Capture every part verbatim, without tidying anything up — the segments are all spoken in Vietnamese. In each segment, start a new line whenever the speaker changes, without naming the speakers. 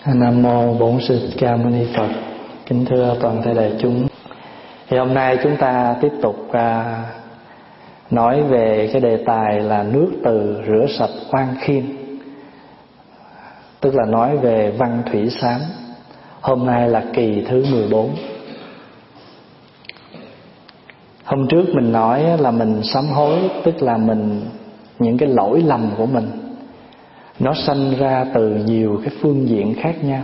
Nam mô Bổn Sư Thích Ca Mâu Ni Phật. Kính thưa toàn thể đại chúng. Thì hôm nay chúng ta tiếp tục à, nói về cái đề tài là nước từ rửa sạch oan khiên, tức là nói về văn thủy sám. Hôm nay là kỳ thứ mười bốn. Hôm trước mình nói là mình sám hối, tức là mình những cái lỗi lầm của mình nó sanh ra từ nhiều cái phương diện khác nhau,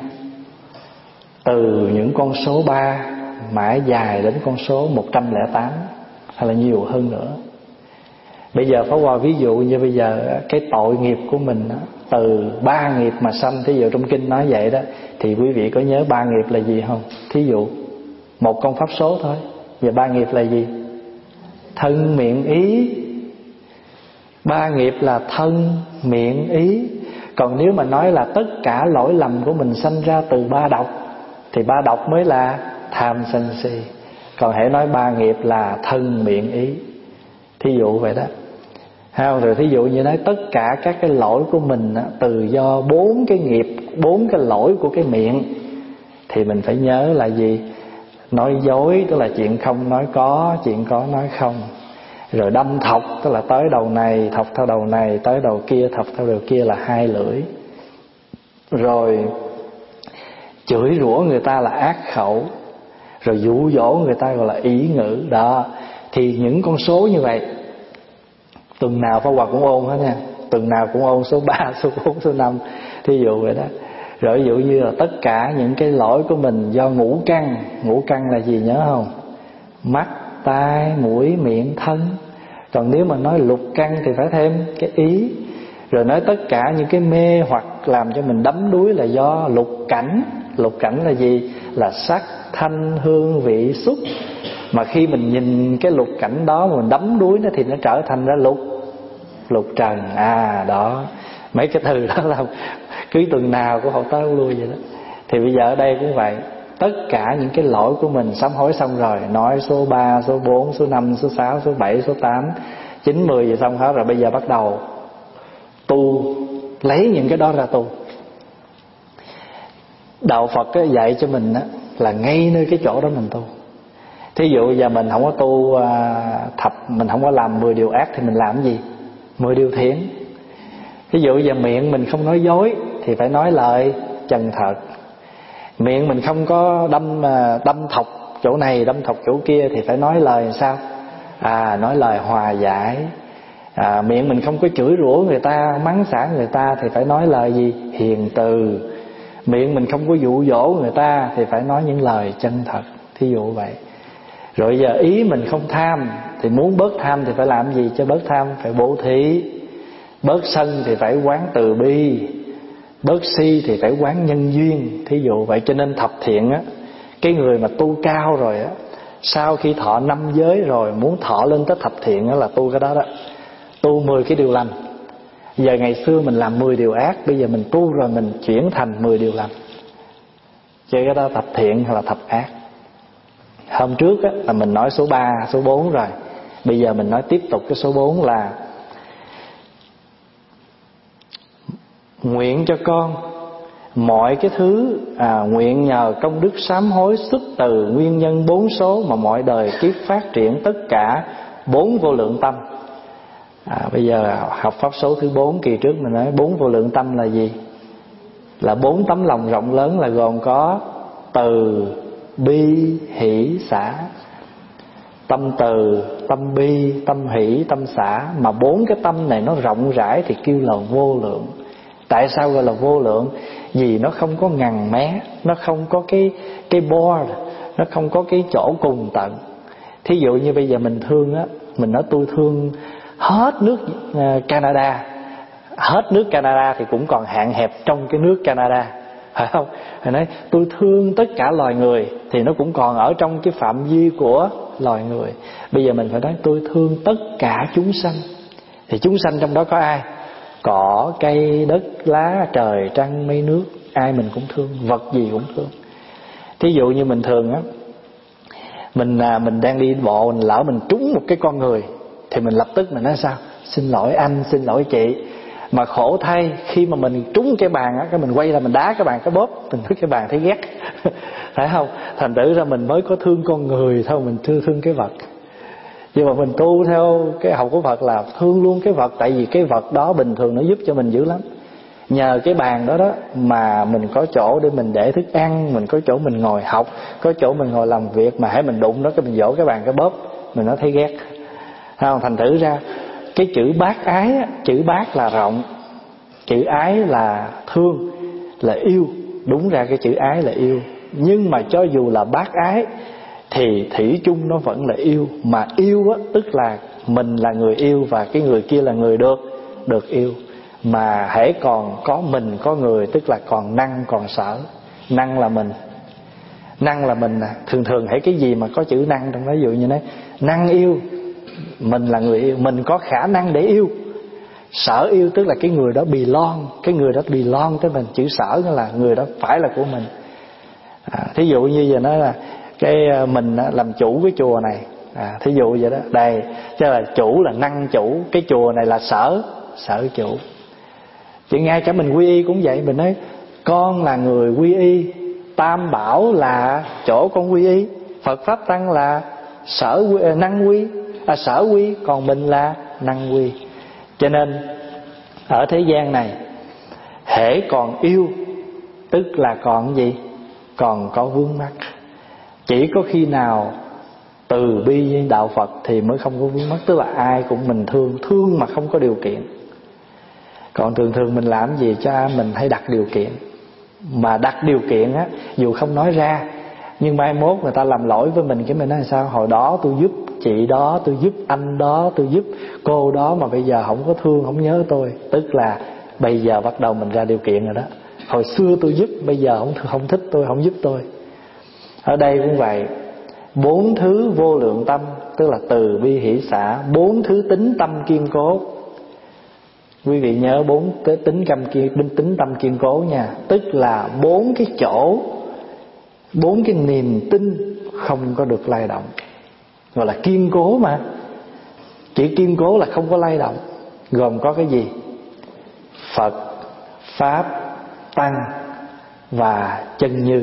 từ những con số ba mãi dài đến con số một trăm lẻ tám hay là nhiều hơn nữa. Bây giờ Pháp Hòa ví dụ như bây giờ cái tội nghiệp của mình từ ba nghiệp mà sanh. Thí dụ trong kinh nói vậy đó, thì quý vị có nhớ ba nghiệp là gì không? Thí dụ một con pháp số thôi. Và ba nghiệp là gì? Thân miệng ý. Ba nghiệp là thân miệng ý. Còn nếu mà nói là tất cả lỗi lầm của mình sanh ra từ ba độc, thì ba độc mới là tham sân si. Còn hễ nói ba nghiệp là thân miệng ý. Thí dụ vậy đó. Hay rồi thí dụ như nói tất cả các cái lỗi của mình từ do bốn cái nghiệp, bốn cái lỗi của cái miệng, thì mình phải nhớ là gì? Nói dối tức là chuyện không nói có, chuyện có nói không. Rồi đâm thọc tức là tới đầu này thọc theo đầu này, tới đầu kia thọc theo đầu kia là hai lưỡi. Rồi chửi rủa người ta là ác khẩu. Rồi dụ dỗ người ta gọi là ý ngữ. Đó. Thì những con số như vậy tuần nào Pháp Hòa cũng ôn hết nha. Tuần nào cũng ôn số ba, số bốn, số năm. Thí dụ vậy đó. Rồi ví dụ như là tất cả những cái lỗi của mình do ngũ căn. Ngũ căn là gì nhớ không? Mắt, tai, mũi, miệng, thân. Còn nếu mà nói lục căn thì phải thêm cái ý. Rồi nói tất cả những cái mê hoặc làm cho mình đắm đuối là do lục cảnh. Lục cảnh là gì? Là sắc, thanh, hương, vị, xúc. Mà khi mình nhìn cái lục cảnh đó mà mình đắm đuối nó thì nó trở thành ra lục Lục trần. À đó. Mấy cái từ đó là cứ tuần nào cũng học tới lui vậy đó. Thì bây giờ ở đây cũng vậy. Tất cả những cái lỗi của mình sám hối xong rồi, nói số ba, số bốn, số năm, số sáu, số bảy, số tám, chín, mười gì xong hết rồi. Bây giờ bắt đầu tu, lấy những cái đó ra tu. Đạo Phật dạy cho mình là ngay nơi cái chỗ đó mình tu. Thí dụ giờ mình không có tu thập, mình không có làm mười điều ác thì mình làm cái gì? Mười điều thiện. Thí dụ giờ miệng mình không nói dối thì phải nói lời chân thật. Miệng mình không có đâm đâm thọc chỗ này, đâm thọc chỗ kia thì phải nói lời sao? À, nói lời hòa giải. À, miệng mình không có chửi rủa người ta, mắng xả người ta thì phải nói lời gì? Hiền từ. Miệng mình không có dụ dỗ người ta thì phải nói những lời chân thật. Thí dụ vậy. Rồi giờ ý mình không tham, thì muốn bớt tham thì phải làm gì cho bớt tham? Phải bố thí. Bớt sân thì phải quán từ bi. Bớt si thì phải quán nhân duyên. Thí dụ vậy. Cho nên thập thiện á, cái người mà tu cao rồi á, sau khi thọ năm giới rồi muốn thọ lên tới thập thiện á là tu cái đó đó. Tu mười cái điều lành. Giờ ngày xưa mình làm mười điều ác, bây giờ mình tu rồi mình chuyển thành mười điều lành. Chứ cái đó thập thiện hay là thập ác. Hôm trước á, là mình nói số ba, số bốn rồi. Bây giờ mình nói tiếp tục cái số bốn là nguyện cho con mọi cái thứ à, nguyện nhờ công đức sám hối xuất từ nguyên nhân bốn số mà mọi đời kiếp phát triển tất cả bốn vô lượng tâm. À, bây giờ học pháp số thứ bốn, kỳ trước mình nói bốn vô lượng tâm là gì? Là bốn tấm lòng rộng lớn, là gồm có từ, bi, hỷ, xả. Tâm từ, tâm bi, tâm hỷ, tâm xả. Mà bốn cái tâm này nó rộng rãi thì kêu là vô lượng. Tại sao gọi là vô lượng? Vì nó không có ngần mé, nó không có cái cái board, nó không có cái chỗ cùng tận. Thí dụ như bây giờ mình thương á, mình nói tôi thương hết nước Canada. Hết nước Canada thì cũng còn hạn hẹp trong cái nước Canada, phải không? Mình nói tôi thương tất cả loài người thì nó cũng còn ở trong cái phạm vi của loài người. Bây giờ mình phải nói tôi thương tất cả chúng sanh. Thì chúng sanh trong đó có ai? Cỏ, cây, đất, lá, trời, trăng, mây, nước. Ai mình cũng thương, vật gì cũng thương. Thí dụ như mình thường á, Mình à, mình đang đi bộ, mình lỡ mình trúng một cái con người thì mình lập tức mình nói sao? Xin lỗi anh, xin lỗi chị, Mà khổ thay, khi mà mình trúng cái bàn á, cái mình quay ra mình đá cái bàn cái bóp, mình thấy cái bàn thấy ghét. Phải không? Thành thử ra mình mới có thương con người thôi, mình thương thương cái vật. Nhưng mà mình tu theo cái học của Phật là thương luôn cái vật. Tại vì cái vật đó bình thường nó giúp cho mình dữ lắm. Nhờ cái bàn đó đó mà mình có chỗ để mình để thức ăn, mình có chỗ mình ngồi học, có chỗ mình ngồi làm việc. Mà hãy mình đụng đó cái mình vỗ cái bàn cái bóp, mình nó thấy ghét. Không? Thành thử ra cái chữ bác ái á, chữ bác là rộng, chữ ái là thương, là yêu. Đúng ra cái chữ ái là yêu. Nhưng mà cho dù là bác ái thì thủy chung nó vẫn là yêu. Mà yêu á, tức là mình là người yêu và cái người kia là người được được yêu. Mà hễ còn có mình có người, tức là còn năng còn sở. Năng là mình, năng là mình à. Thường thường hễ cái gì mà có chữ năng trong đó, ví dụ như nói năng yêu, mình là người yêu, mình có khả năng để yêu. Sở yêu tức là cái người đó belong, cái người đó belong tới mình. Chữ sở nghĩa là người đó phải là của mình. à, Thí dụ như giờ nói là cái mình làm chủ cái chùa này, à, thí dụ vậy đó. Đây, chứ là chủ là năng chủ, cái chùa này là sở, sở chủ. Chứ ngay cả mình quy y cũng vậy. Mình nói con là người quy y, Tam Bảo là chỗ con quy y, Phật Pháp Tăng là sở quy, năng quy, à, sở quy, còn mình là năng quy. Cho nên ở thế gian này hễ còn yêu tức là còn gì? Còn có vướng mắc. Chỉ có khi nào từ bi với đạo Phật thì mới không có vướng mắc. Tức là ai cũng mình thương, thương mà không có điều kiện. Còn thường thường mình làm gì cho mình hay đặt điều kiện. Mà đặt điều kiện á, dù không nói ra, nhưng mai mốt người ta làm lỗi với mình, cái mình nói sao? Hồi đó tôi giúp chị đó, tôi giúp anh đó, tôi giúp cô đó, mà bây giờ không có thương, không nhớ tôi. Tức là bây giờ bắt đầu mình ra điều kiện rồi đó. Hồi xưa tôi giúp, bây giờ không, không thích tôi, không giúp tôi. Ở đây cũng vậy. Bốn thứ vô lượng tâm, tức là từ bi hỷ xả. Bốn thứ tính tâm kiên cố. Quý vị nhớ bốn cái tính tâm kiên, tính tâm kiên cố nha. Tức là bốn cái chỗ, bốn cái niềm tin không có được lay động, gọi là kiên cố mà. Chỉ kiên cố là không có lay động. Gồm có cái gì? Phật, Pháp, Tăng và chân như.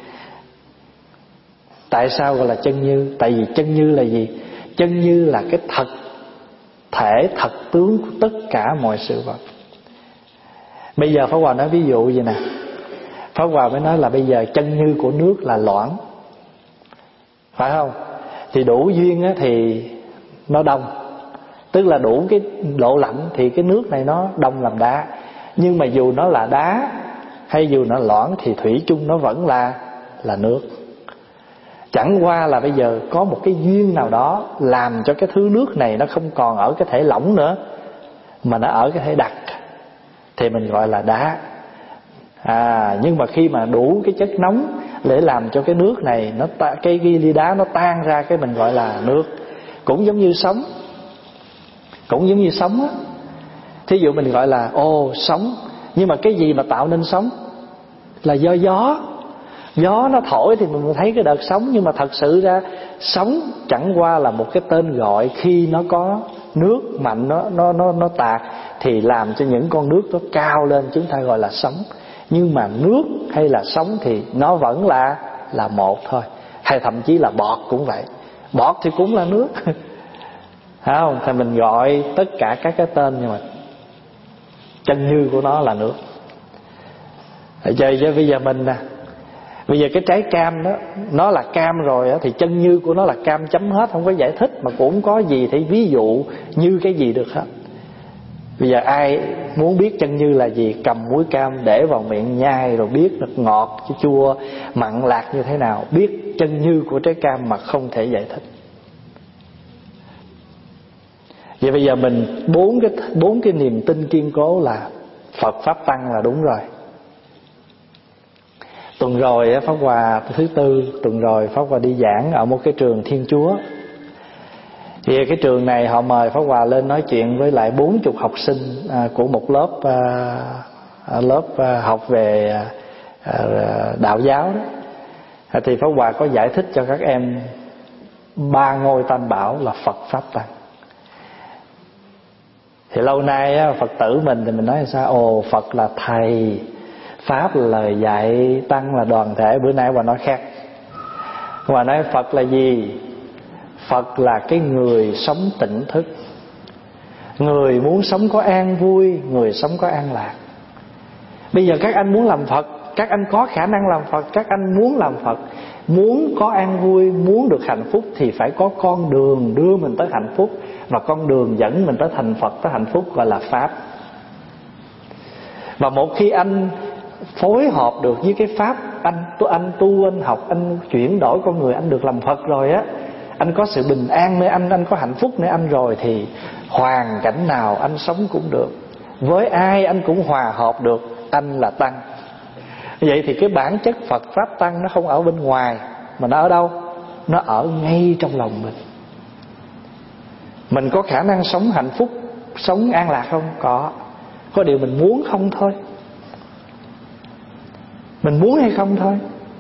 Tại sao gọi là chân như? Tại vì chân như là gì? Chân như là cái thật thể, thật tướng của tất cả mọi sự vật. Bây giờ Pháp Hòa nói ví dụ vậy nè. Pháp Hòa mới nói là bây giờ chân như của nước là loãng, phải không? Thì đủ duyên á thì nó đông, tức là đủ cái độ lạnh thì cái nước này nó đông làm đá. Nhưng mà dù nó là đá hay dù nó loãng thì thủy chung nó vẫn là là nước. Chẳng qua là bây giờ có một cái duyên nào đó làm cho cái thứ nước này nó không còn ở cái thể lỏng nữa, mà nó ở cái thể đặc, thì mình gọi là đá. À, nhưng mà khi mà đủ cái chất nóng để làm cho cái nước này nó ta, cái ly đá nó tan ra, cái mình gọi là nước. Cũng giống như sóng, cũng giống như sóng á. Thí dụ mình gọi là ô sóng, nhưng mà cái gì mà tạo nên sóng? Là do gió. Gió nó thổi thì mình thấy cái đợt sóng. Nhưng mà thật sự ra sóng chẳng qua là một cái tên gọi. Khi nó có nước mạnh nó nó nó nó tạt thì làm cho những con nước nó cao lên, chúng ta gọi là sóng. Nhưng mà nước hay là sóng thì nó vẫn là là một thôi. Hay thậm chí là bọt cũng vậy. Bọt thì cũng là nước. Phải không? Thì mình gọi tất cả các cái tên, nhưng mà chân như của nó là nước. Chơi chứ bây giờ mình nè, bây giờ cái trái cam đó, nó là cam rồi đó, thì chân như của nó là cam chấm hết, không có giải thích. Mà cũng có gì thì ví dụ như cái gì được hết. Bây giờ ai muốn biết chân như là gì, cầm muối cam để vào miệng nhai rồi biết được ngọt, chua, mặn, lạc như thế nào. Biết chân như của trái cam mà không thể giải thích. Vậy bây giờ mình bốn cái bốn cái niềm tin kiên cố là Phật, Pháp, Tăng là đúng rồi. Tuần rồi Pháp Hòa thứ tư, tuần rồi Pháp Hòa đi giảng ở một cái trường Thiên Chúa. Thì cái trường này họ mời Pháp Hòa lên nói chuyện với lại bốn chục học sinh à, của một lớp à, lớp à, học về à, đạo giáo đó. À, thì Pháp Hòa có giải thích cho các em ba ngôi Tam Bảo là Phật, Pháp, Tăng. Thì lâu nay á, Phật tử mình thì mình nói sao? Ồ, Phật là thầy, Pháp là lời dạy, Tăng là đoàn thể. Bữa nay bà nói khác. Bà nói Phật là gì? Phật là cái người sống tỉnh thức, người muốn sống có an vui, người sống có an lạc. Bây giờ các anh muốn làm Phật, các anh có khả năng làm Phật, các anh muốn làm Phật, muốn có an vui, muốn được hạnh phúc, thì phải có con đường đưa mình tới hạnh phúc. Và con đường dẫn mình tới thành Phật, tới hạnh phúc gọi là Pháp. Và một khi anh phối hợp được với cái Pháp, Anh anh tu, anh học, anh chuyển đổi con người, anh được làm Phật rồi á, anh có sự bình an nơi anh, anh có hạnh phúc nơi anh rồi, thì hoàn cảnh nào anh sống cũng được, với ai anh cũng hòa hợp được. Anh là Tăng. Vậy thì cái bản chất Phật Pháp Tăng nó không ở bên ngoài, mà nó ở đâu? Nó ở ngay trong lòng mình. Mình có khả năng sống hạnh phúc, sống an lạc không? Có. Có điều mình muốn không thôi. Mình muốn hay không thôi.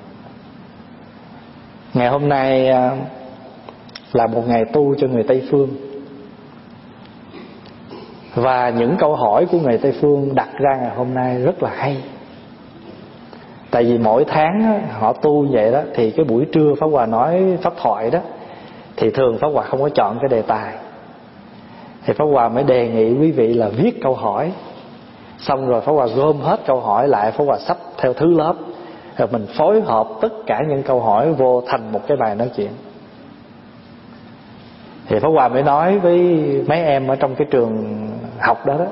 Ngày hôm nay là một ngày tu cho người Tây Phương. Và những câu hỏi của người Tây Phương đặt ra ngày hôm nay rất là hay. Tại vì mỗi tháng họ tu vậy đó, thì cái buổi trưa Pháp Hòa nói pháp thoại đó, thì thường Pháp Hòa không có chọn cái đề tài. Thì Pháp Hòa mới đề nghị quý vị là viết câu hỏi. Xong rồi Pháp Hòa gom hết câu hỏi lại, Pháp Hòa sắp theo thứ lớp, rồi mình phối hợp tất cả những câu hỏi vô thành một cái bài nói chuyện. Thì Pháp Hòa mới nói với mấy em ở trong cái trường học đó đó,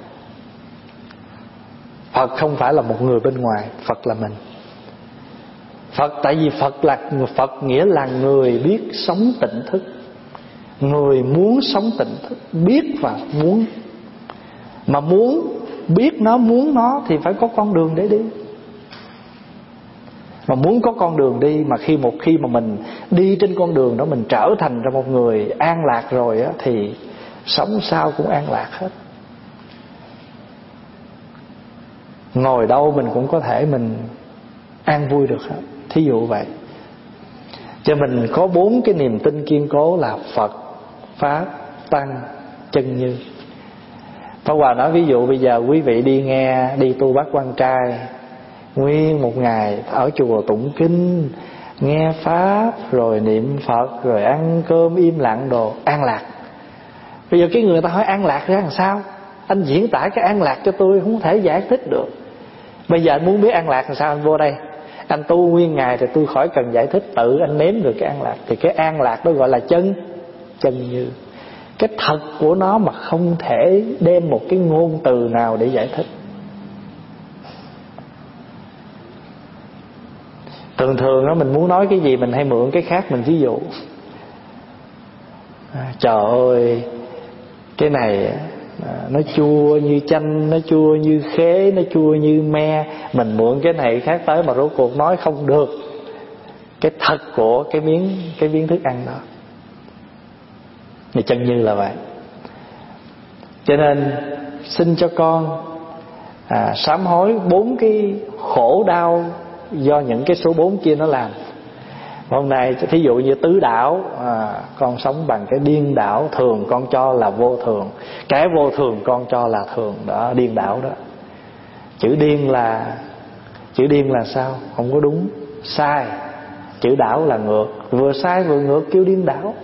Phật không phải là một người bên ngoài, Phật là mình. Phật, tại vì Phật là Phật nghĩa là người biết sống tỉnh thức, người muốn sống tỉnh thức, biết và muốn. Mà muốn, biết nó, muốn nó thì phải có con đường để đi. Mà muốn có con đường đi, mà khi một khi mà mình đi trên con đường đó, mình trở thành ra một người an lạc rồi á, thì sống sao cũng an lạc hết. Ngồi đâu mình cũng có thể mình an vui được hết. Thí dụ vậy. Cho mình có bốn cái niềm tin kiên cố là Phật, Pháp, Tăng, chân như. Pháp Hòa nói ví dụ bây giờ quý vị đi nghe, đi tu Bát Quan Trai, nguyên một ngày ở chùa tụng kinh, nghe Pháp, rồi niệm Phật, rồi ăn cơm im lặng đồ, an lạc. Bây giờ cái người ta hỏi an lạc ra làm sao? Anh diễn tả cái an lạc cho tôi không thể giải thích được. Bây giờ anh muốn biết an lạc làm sao, anh vô đây, anh tu nguyên ngày thì tôi khỏi cần giải thích, tự anh nếm được cái an lạc. Thì cái an lạc đó gọi là chân chân như. Cái thật của nó mà không thể đem một cái ngôn từ nào để giải thích. Thường thường đó mình muốn nói cái gì mình hay mượn cái khác mình ví dụ. à, Trời ơi, cái này nó chua như chanh, nó chua như khế, nó chua như me. Mình mượn cái này khác tới mà rốt cuộc nói không được cái thật của cái miếng, cái miếng thức ăn đó. Thì chân như là vậy. Cho nên xin cho con à, sám hối bốn cái khổ đau do những cái số bốn kia nó làm. Hôm nay thí dụ như tứ đảo, à, con sống bằng cái điên đảo. Thường con cho là vô thường, cái vô thường con cho là thường. Đó, điên đảo đó. Chữ điên là Chữ điên là sao? Không có đúng, sai. Chữ đảo là ngược, vừa sai vừa ngược kêu điên đảo.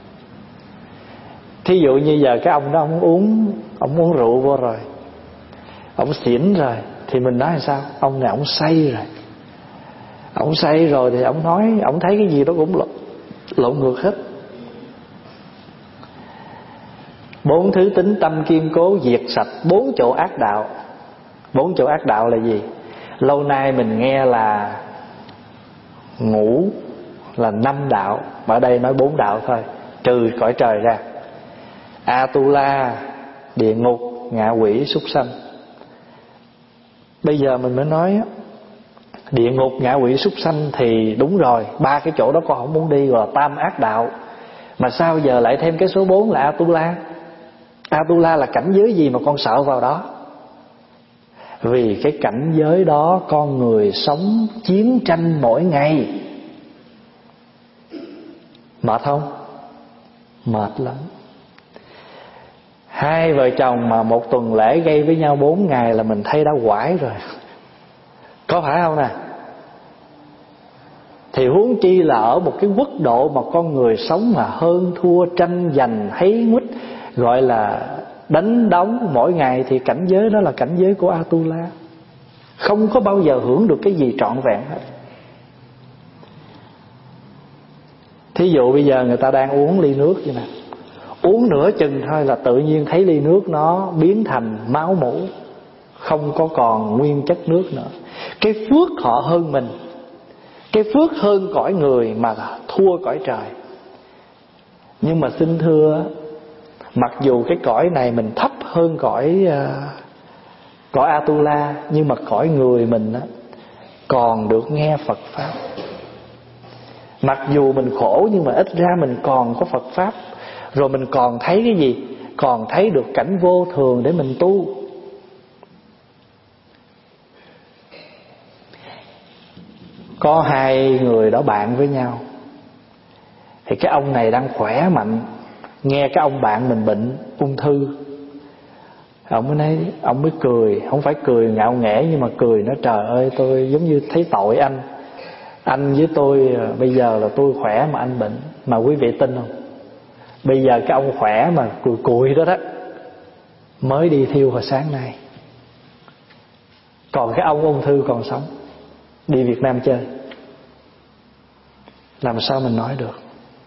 Thí dụ như giờ cái ông đó ông uống Ông uống rượu vô rồi, ông xỉn rồi, thì mình nói là sao? Ông này ông say rồi. Ông say rồi thì ông nói, ông thấy cái gì đó cũng lộn, lộn ngược hết. Bốn thứ tính tâm kiên cố, diệt sạch bốn chỗ ác đạo. Bốn chỗ ác đạo là gì? Lâu nay mình nghe là ngũ là năm đạo, mà ở đây nói bốn đạo thôi, trừ cõi trời ra. Atula, địa ngục, ngạ quỷ, súc sanh. Bây giờ mình mới nói địa ngục, ngạ quỷ, súc sanh thì đúng rồi, ba cái chỗ đó con không muốn đi, gọi là tam ác đạo. Mà sao giờ lại thêm cái số bốn là Atula? Atula là cảnh giới gì mà con sợ vào đó? Vì cái cảnh giới đó con người sống chiến tranh mỗi ngày. Mệt không? Mệt lắm. Hai vợ chồng mà một tuần lễ gây với nhau bốn ngày là mình thấy đã quải rồi, có phải không nè? Thì huống chi là ở một cái quốc độ mà con người sống mà hơn thua, tranh giành, hấy nguýt, gọi là đánh đóng mỗi ngày, thì cảnh giới đó là cảnh giới của Atula. Không có bao giờ hưởng được cái gì trọn vẹn hết. Thí dụ bây giờ người ta đang uống ly nước vậy nè, uống nửa chừng thôi là tự nhiên thấy ly nước nó biến thành máu mủ, không có còn nguyên chất nước nữa. Cái phước họ hơn mình, cái phước hơn cõi người mà thua cõi trời. Nhưng mà xin thưa, mặc dù cái cõi này mình thấp hơn cõi uh, cõi Atula, nhưng mà cõi người mình á, còn được nghe Phật Pháp. Mặc dù mình khổ nhưng mà ít ra mình còn có Phật Pháp. Rồi mình còn thấy cái gì? Còn thấy được cảnh vô thường để mình tu. Có hai người đó bạn với nhau, thì cái ông này đang khỏe mạnh, nghe cái ông bạn mình bệnh ung thư, ông mới nói, ông mới cười, không phải cười ngạo nghễ, nhưng mà cười nói trời ơi, tôi giống như thấy tội anh. Anh với tôi bây giờ là tôi khỏe mà anh bệnh. Mà quý vị tin không? Bây giờ cái ông khỏe mà cùi cùi đó đó mới đi thiêu hồi sáng nay, còn cái ông ung thư còn sống, đi Việt Nam chơi. Làm sao mình nói được?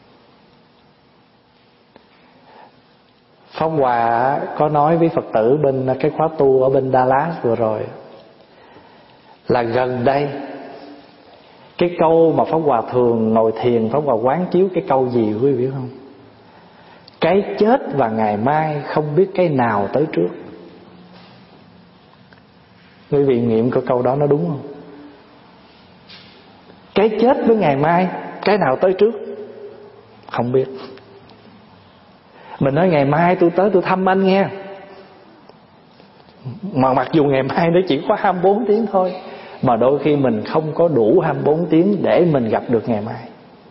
Pháp Hòa có nói với Phật tử bên cái khóa tu ở bên Dallas vừa rồi, là gần đây cái câu mà Pháp Hòa thường ngồi thiền, Pháp Hòa quán chiếu cái câu gì quý vị biết không? Cái chết và ngày mai không biết cái nào tới trước. Quý vị nghiệm cái câu đó nó đúng không? Cái chết với ngày mai, cái nào tới trước không biết. Mình nói ngày mai tôi tới tôi thăm anh nghe, mà mặc dù ngày mai nó chỉ có hai mươi bốn tiếng thôi, mà đôi khi mình không có đủ hai mươi bốn tiếng để mình gặp được ngày mai.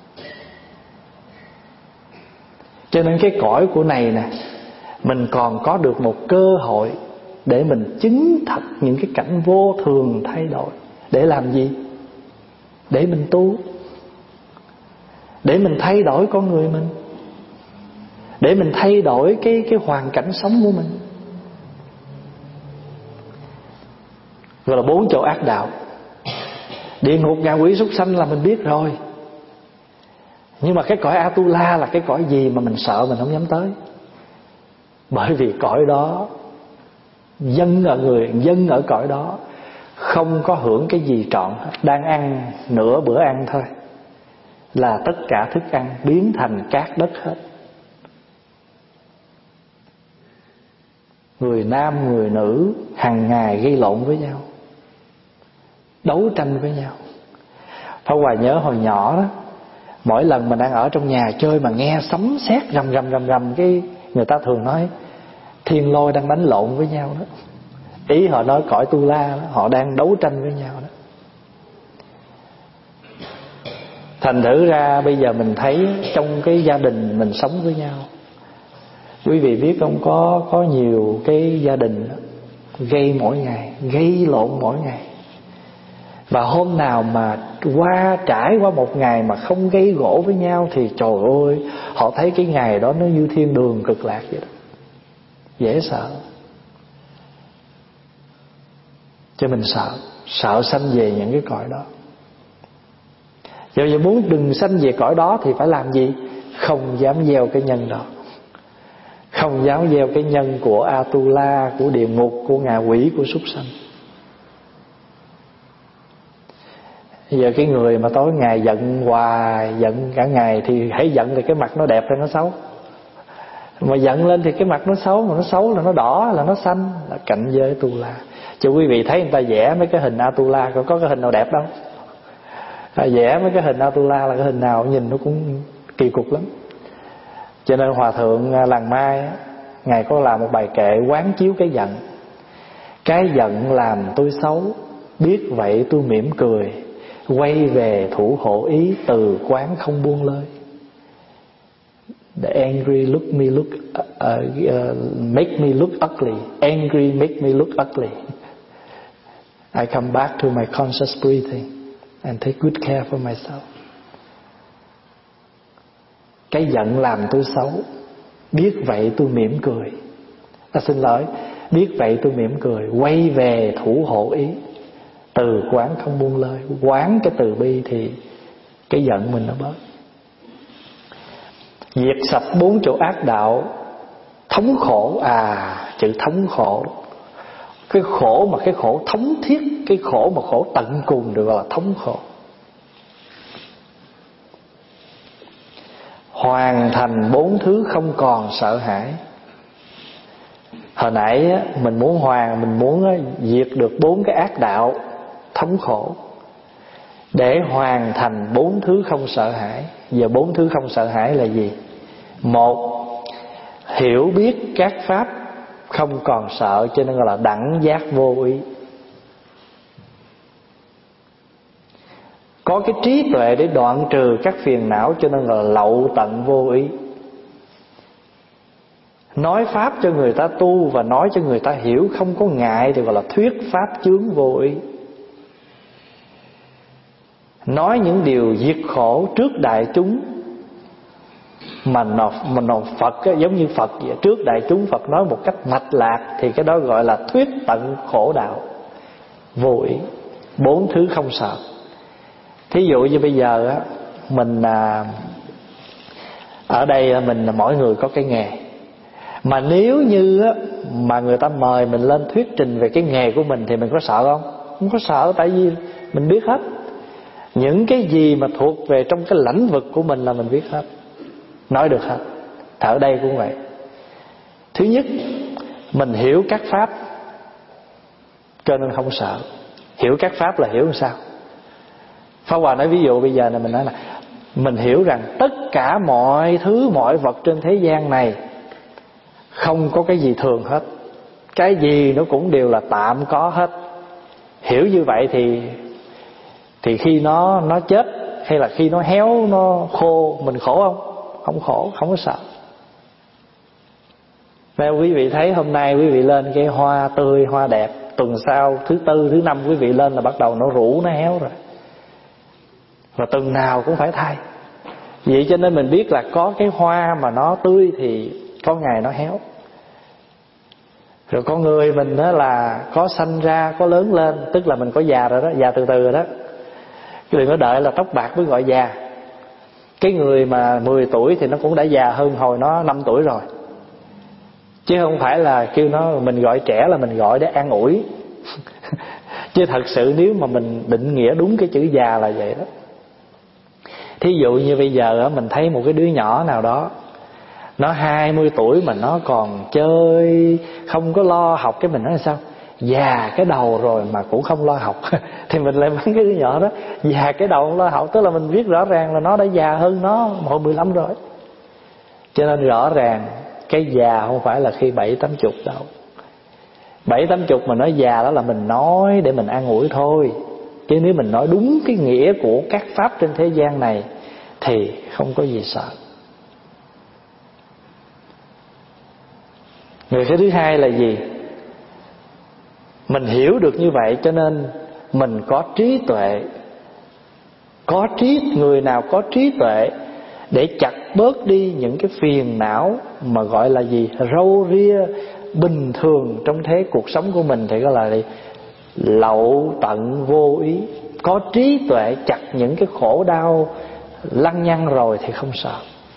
Cho nên cái cõi của này nè, mình còn có được một cơ hội để mình chứng thật những cái cảnh vô thường thay đổi. Để làm gì? Để mình tu, để mình thay đổi con người mình, để mình thay đổi cái, cái hoàn cảnh sống của mình. Gọi là bốn chỗ ác đạo. Địa ngục, ngạ quỷ, súc sanh là mình biết rồi. Nhưng mà cái cõi Atula là cái cõi gì mà mình sợ, mình không dám tới. Bởi vì cõi đó, dân ở người dân ở cõi đó không có hưởng cái gì trọn hết. Đang ăn nửa bữa ăn thôi là tất cả thức ăn biến thành cát đất hết. Người nam người nữ hàng ngày gây lộn với nhau, đấu tranh với nhau. Pháp Hòa nhớ hồi nhỏ đó, mỗi lần mình đang ở trong nhà chơi mà nghe sấm sét rầm rầm rầm rầm, cái người ta thường nói thiên lôi đang đánh lộn với nhau đó. Ý họ nói cõi Tu La đó, họ đang đấu tranh với nhau đó. Thành thử ra bây giờ mình thấy trong cái gia đình mình sống với nhau, quý vị biết không, có có nhiều cái gia đình đó, gây mỗi ngày, gây lộn mỗi ngày. Và hôm nào mà qua trải qua một ngày mà không gây gỗ với nhau thì trời ơi, họ thấy cái ngày đó nó như thiên đường cực lạc vậy đó. Dễ sợ. Cho mình sợ, sợ sanh về những cái cõi đó. Giờ giờ muốn đừng sanh về cõi đó thì phải làm gì? Không dám gieo cái nhân đó, không dám gieo cái nhân của Atula, của địa ngục, của ngạ quỷ, của súc sanh. Giờ cái người mà tối ngày giận hoài, giận cả ngày thì hãy giận thì cái mặt nó đẹp hay nó xấu. Mà giận lên thì cái mặt nó xấu, mà nó xấu là nó đỏ, là nó xanh, là cảnh giới Atula. Cho quý vị thấy người ta vẽ mấy cái hình Atula, có, có cái hình nào đẹp đâu. À, vẽ mấy cái hình Atula là cái hình nào nhìn nó cũng kỳ cục lắm. Cho nên Hòa Thượng Làng Mai Ngài có làm một bài kệ quán chiếu cái giận. Cái giận làm tôi xấu, biết vậy tôi mỉm cười, quay về thủ hộ ý, từ quán không buông lơi. The angry look me look uh, uh, make me look ugly. Angry make me look ugly. I come back to my conscious breathing and take good care for myself. Cái giận làm tôi xấu, biết vậy tôi mỉm cười. Ta xin lỗi, biết vậy tôi mỉm cười, quay về thủ hộ ý, từ quán không buông lơi. Quán cái từ bi thì cái giận mình nó bớt. Diệt sạch bốn chỗ ác đạo. Thống khổ. À, chữ thống khổ, cái khổ mà cái khổ thống thiết, cái khổ mà khổ tận cùng được gọi là thống khổ. Hoàn thành bốn thứ không còn sợ hãi. Hồi nãy mình muốn hoàn, mình muốn diệt được bốn cái ác đạo thống khổ, để hoàn thành bốn thứ không sợ hãi. Giờ bốn thứ không sợ hãi là gì? Một, hiểu biết các pháp không còn sợ, cho nên gọi là đẳng giác vô ý. Có cái trí tuệ để đoạn trừ các phiền não, cho nên gọi là lậu tận vô ý. Nói pháp cho người ta tu và nói cho người ta hiểu không có ngại thì gọi là thuyết pháp chướng vô ý. Nói những điều diệt khổ trước đại chúng mà nó, mà nó Phật giống như Phật vậy. Trước đại chúng Phật nói một cách mạch lạc, thì cái đó gọi là thuyết tận khổ đạo vô ý. Bốn thứ không sợ. Thí dụ như bây giờ á, mình à, ở đây mình mỗi người có cái nghề, mà nếu như á, mà người ta mời mình lên thuyết trình về cái nghề của mình thì mình có sợ không? Không có sợ, tại vì mình biết hết. Những cái gì mà thuộc về trong cái lĩnh vực của mình là mình biết hết, nói được hết. Ở đây cũng vậy. Thứ nhất, mình hiểu các pháp cho nên không sợ. Hiểu các pháp là hiểu làm sao? Pháp Hòa nói ví dụ bây giờ là mình nói là mình hiểu rằng tất cả mọi thứ, mọi vật trên thế gian này không có cái gì thường hết, cái gì nó cũng đều là tạm có hết. Hiểu như vậy thì Thì khi nó nó chết hay là khi nó héo, nó khô, mình khổ không? Không khổ, không có sợ. Nên quý vị thấy hôm nay quý vị lên cái hoa tươi, hoa đẹp, tuần sau, thứ tư, thứ năm quý vị lên là bắt đầu nó rũ, nó héo rồi. Và tuần nào cũng phải thay. Vậy cho nên mình biết là có cái hoa mà nó tươi thì có ngày nó héo. Rồi con người mình đó là có sanh ra, có lớn lên, tức là mình có già rồi đó, già từ từ rồi đó. Đừng có đợi là tóc bạc mới gọi già. Cái người mà mười tuổi thì nó cũng đã già hơn hồi nó năm tuổi rồi. Chứ không phải là kêu nó mình gọi trẻ là mình gọi để an ủi. Chứ thật sự nếu mà mình định nghĩa đúng cái chữ già là vậy đó. Thí dụ như bây giờ mình thấy một cái đứa nhỏ nào đó, nó hai mươi tuổi mà nó còn chơi, không có lo học, cái mình nói là sao? Già cái đầu rồi mà cũng không lo học. Thì mình lại mắng cái đứa nhỏ đó già cái đầu không lo học, tức là mình biết rõ ràng là nó đã già hơn nó hồi mười lăm rồi. Cho nên rõ ràng cái già không phải là khi bảy tám chục đâu. Bảy tám chục mà nói già đó là mình nói để mình an ủi thôi. Chứ nếu mình nói đúng cái nghĩa của các pháp trên thế gian này thì không có gì sợ. Người cái thứ hai là gì? Mình hiểu được như vậy cho nên mình có trí tuệ. Có trí, người nào có trí tuệ để chặt bớt đi những cái phiền não mà gọi là gì? Râu ria bình thường trong thế cuộc sống của mình thì gọi là gì? Lậu tận vô ý. Có trí tuệ chặt những cái khổ đau lăng nhăng rồi thì không sợ.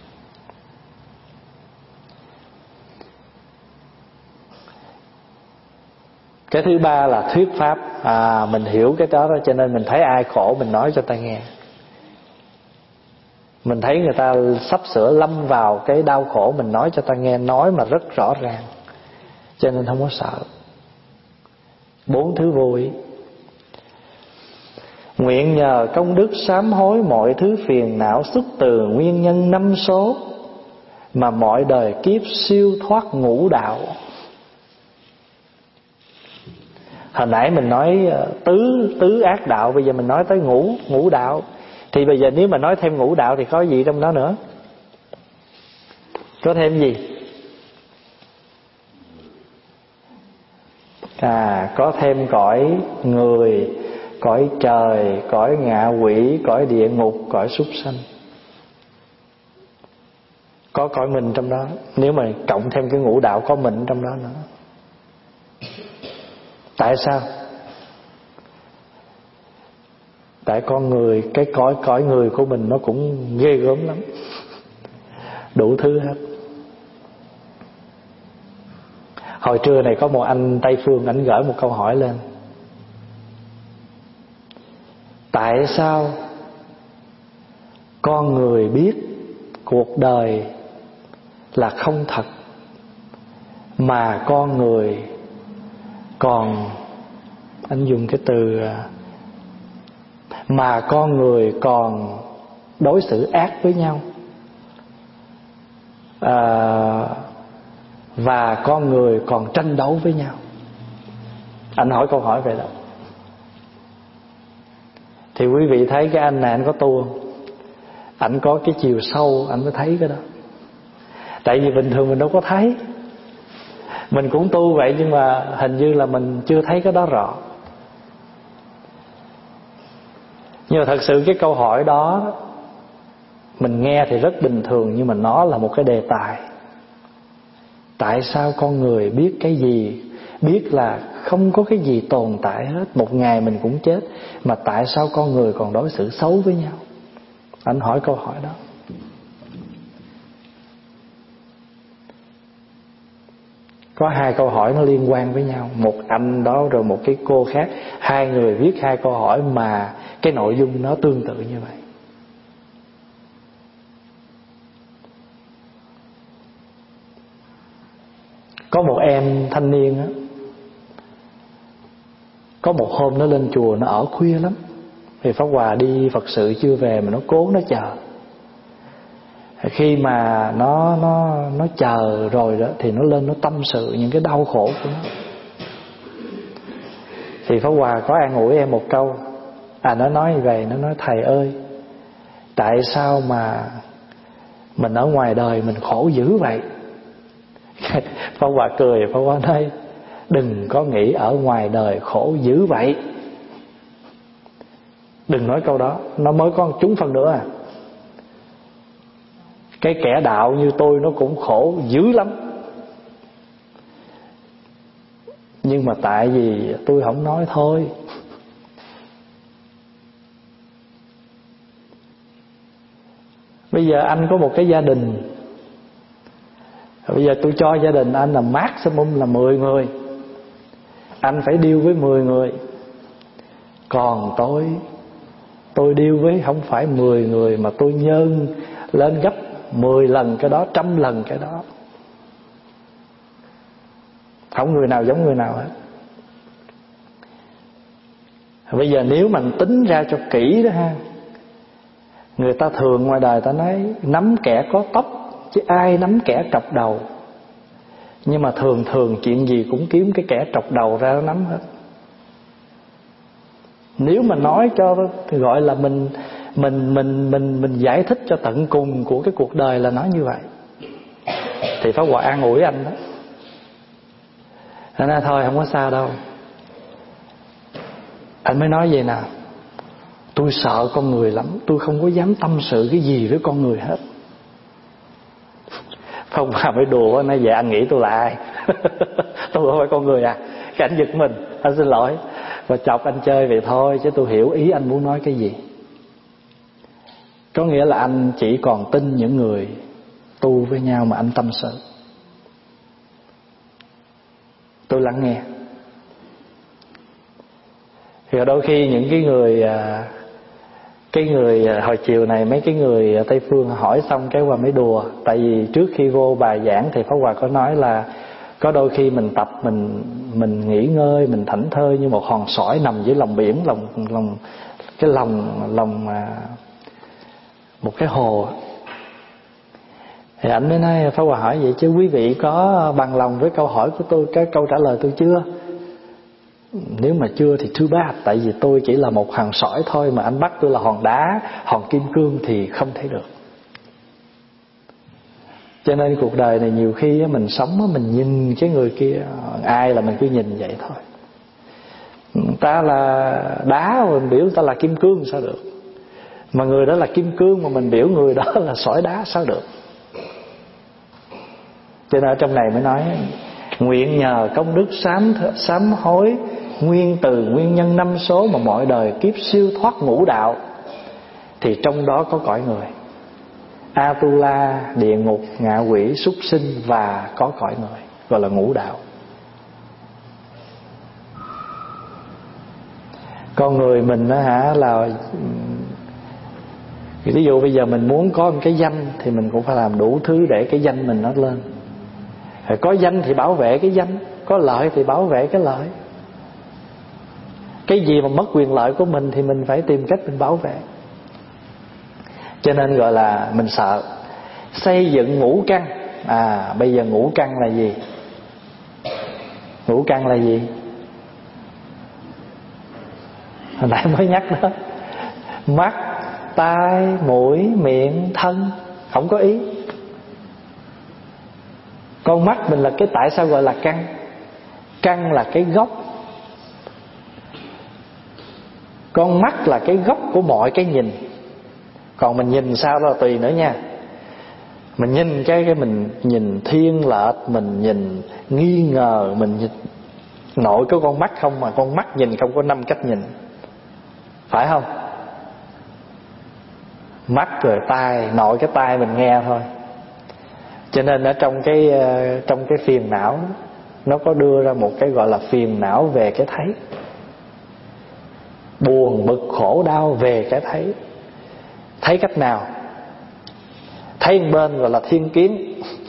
Cái thứ ba là thuyết pháp. À, mình hiểu cái đó, đó cho nên mình thấy ai khổ mình nói cho ta nghe. Mình thấy người ta sắp sửa lâm vào cái đau khổ, mình nói cho ta nghe, nói mà rất rõ ràng, cho nên không có sợ. Bốn thứ vô ý. Nguyện nhờ công đức sám hối mọi thứ phiền não xuất từ nguyên nhân năm số, mà mọi đời kiếp siêu thoát ngũ đạo. Hồi nãy mình nói tứ tứ ác đạo, bây giờ mình nói tới ngũ ngũ đạo. Thì bây giờ nếu mà nói thêm ngũ đạo thì có gì trong đó nữa? Có thêm gì? À, có thêm cõi người, cõi trời, cõi ngạ quỷ, cõi địa ngục, cõi súc sanh. Có cõi mình trong đó. Nếu mà cộng thêm cái ngũ đạo có mình trong đó nữa. Tại sao? Tại con người, cái cõi cõi người của mình nó cũng ghê gớm lắm, đủ thứ hết. Hồi trưa này có một anh Tây Phương, ảnh gửi một câu hỏi lên: tại sao con người biết cuộc đời là không thật mà con người còn, anh dùng cái từ mà con người còn đối xử ác với nhau, à, và con người còn tranh đấu với nhau? Anh hỏi câu hỏi vậy đó. Thì quý vị thấy cái anh này anh có tu không? Anh có cái chiều sâu anh mới thấy cái đó. Tại vì bình thường mình đâu có thấy. Mình cũng tu vậy nhưng mà hình như là mình chưa thấy cái đó rõ. Nhưng mà thật sự cái câu hỏi đó mình nghe thì rất bình thường, nhưng mà nó là một cái đề tài. Tại sao con người biết cái gì, biết là không có cái gì tồn tại hết, một ngày mình cũng chết, mà tại sao con người còn đối xử xấu với nhau? Anh hỏi câu hỏi đó. Có hai câu hỏi nó liên quan với nhau. Một anh đó rồi một cái cô khác. Hai người viết hai câu hỏi mà cái nội dung nó tương tự như vậy. Có một em thanh niên á, có một hôm nó lên chùa, nó ở khuya lắm. Thì Pháp Hòa đi Phật sự chưa về mà nó cố nó chờ. Khi mà nó nó nó chờ rồi đó thì nó lên nó tâm sự những cái đau khổ của nó. Thì Pháp Hòa có an ủi em một câu. À, nó nói như vậy, nó nói: thầy ơi, tại sao mà mình ở ngoài đời mình khổ dữ vậy? Pháp Hòa cười, Pháp Hòa nói: đừng có nghĩ ở ngoài đời khổ dữ vậy. Đừng nói câu đó, nó mới có trúng phần nữa à. Cái kẻ đạo như tôi nó cũng khổ dữ lắm, nhưng mà tại vì tôi không nói thôi. Bây giờ anh có một cái gia đình, bây giờ tôi cho gia đình anh là maximum là mười người, anh phải deal với mười người. Còn tôi Tôi deal với không phải mười người, mà tôi nhân lên gấp mười lần cái đó, trăm lần cái đó. Không người nào giống người nào hết. Bây giờ nếu mình tính ra cho kỹ đó ha, người ta thường ngoài đời ta nói nắm kẻ có tóc, chứ ai nắm kẻ trọc đầu. Nhưng mà thường thường chuyện gì cũng kiếm cái kẻ trọc đầu ra nó nắm hết. Nếu mà nói cho thì gọi là mình mình mình mình mình giải thích cho tận cùng của cái cuộc đời là nói như vậy. Thì Pháp Hòa an ủi anh đó. Anh nói thôi không có sao đâu. Anh mới nói vậy nè: tôi sợ con người lắm, tôi không có dám tâm sự cái gì với con người hết. Pháp Hòa mới đùa, nói vậy anh nghĩ tôi là ai? Tôi không phải con người à? Cái anh giật mình, anh xin lỗi, và chọc anh chơi vậy thôi, chứ tôi hiểu ý anh muốn nói cái gì. Có nghĩa là anh chỉ còn tin những người tu với nhau mà anh tâm sự. Tôi lắng nghe. Thì đôi khi những cái người Cái người hồi chiều này, mấy cái người Tây Phương hỏi xong cái Hòa mới đùa. Tại vì trước khi vô bài giảng thì Pháp Hòa có nói là có đôi khi mình tập, mình mình nghỉ ngơi, mình thảnh thơi như một hòn sỏi nằm dưới lòng biển, lòng lòng cái lòng lòng một cái hồ. Thì anh mới nói, Pháp Hòa hỏi vậy chứ quý vị có bằng lòng với câu hỏi của tôi, cái câu trả lời tôi chưa? Nếu mà chưa thì too bad, tại vì tôi chỉ là một hòn sỏi thôi, mà anh bắt tôi là hòn đá, hòn kim cương thì không thể được. Cho nên cuộc đời này nhiều khi mình sống mình nhìn cái người kia, ai là mình cứ nhìn vậy thôi. Người ta là đá mình biểu người ta là kim cương sao được, mà người đó là kim cương mà mình biểu người đó là sỏi đá sao được. Cho nên ở trong này mới nói nguyện nhờ công đức sám sám hối nguyên từ nguyên nhân năm số mà mọi đời kiếp siêu thoát ngũ đạo, thì trong đó có cõi người, Atula, địa ngục, ngạ quỷ, súc sinh và có cõi người, gọi là ngũ đạo. Con người mình đó hả là ví dụ bây giờ mình muốn có một cái danh thì mình cũng phải làm đủ thứ để cái danh mình nó lên. Có danh thì bảo vệ cái danh, có lợi thì bảo vệ cái lợi. Cái gì mà mất quyền lợi của mình thì mình phải tìm cách mình bảo vệ. Cho nên gọi là mình sợ. Xây dựng ngũ căn. À bây giờ ngũ căn là gì? Ngũ căn là gì? Hồi nãy mới nhắc đó. Mắt, tai, mũi, miệng, thân. Không có ý. Con mắt mình là cái tại sao gọi là căn? Căn là cái gốc. Con mắt là cái gốc của mọi cái nhìn. Còn mình nhìn sao đó là tùy nữa nha. Mình nhìn cái cái mình nhìn thiên lệch, mình nhìn nghi ngờ, mình nhìn nội có con mắt không mà con mắt nhìn không có năm cách nhìn. Phải không? Mắt rồi tai, nội cái tai mình nghe thôi. Cho nên ở trong cái trong cái phiền não nó có đưa ra một cái gọi là phiền não về cái thấy. Buồn bực khổ đau về cái thấy. Thấy cách nào? Thấy một bên gọi là thiên kiến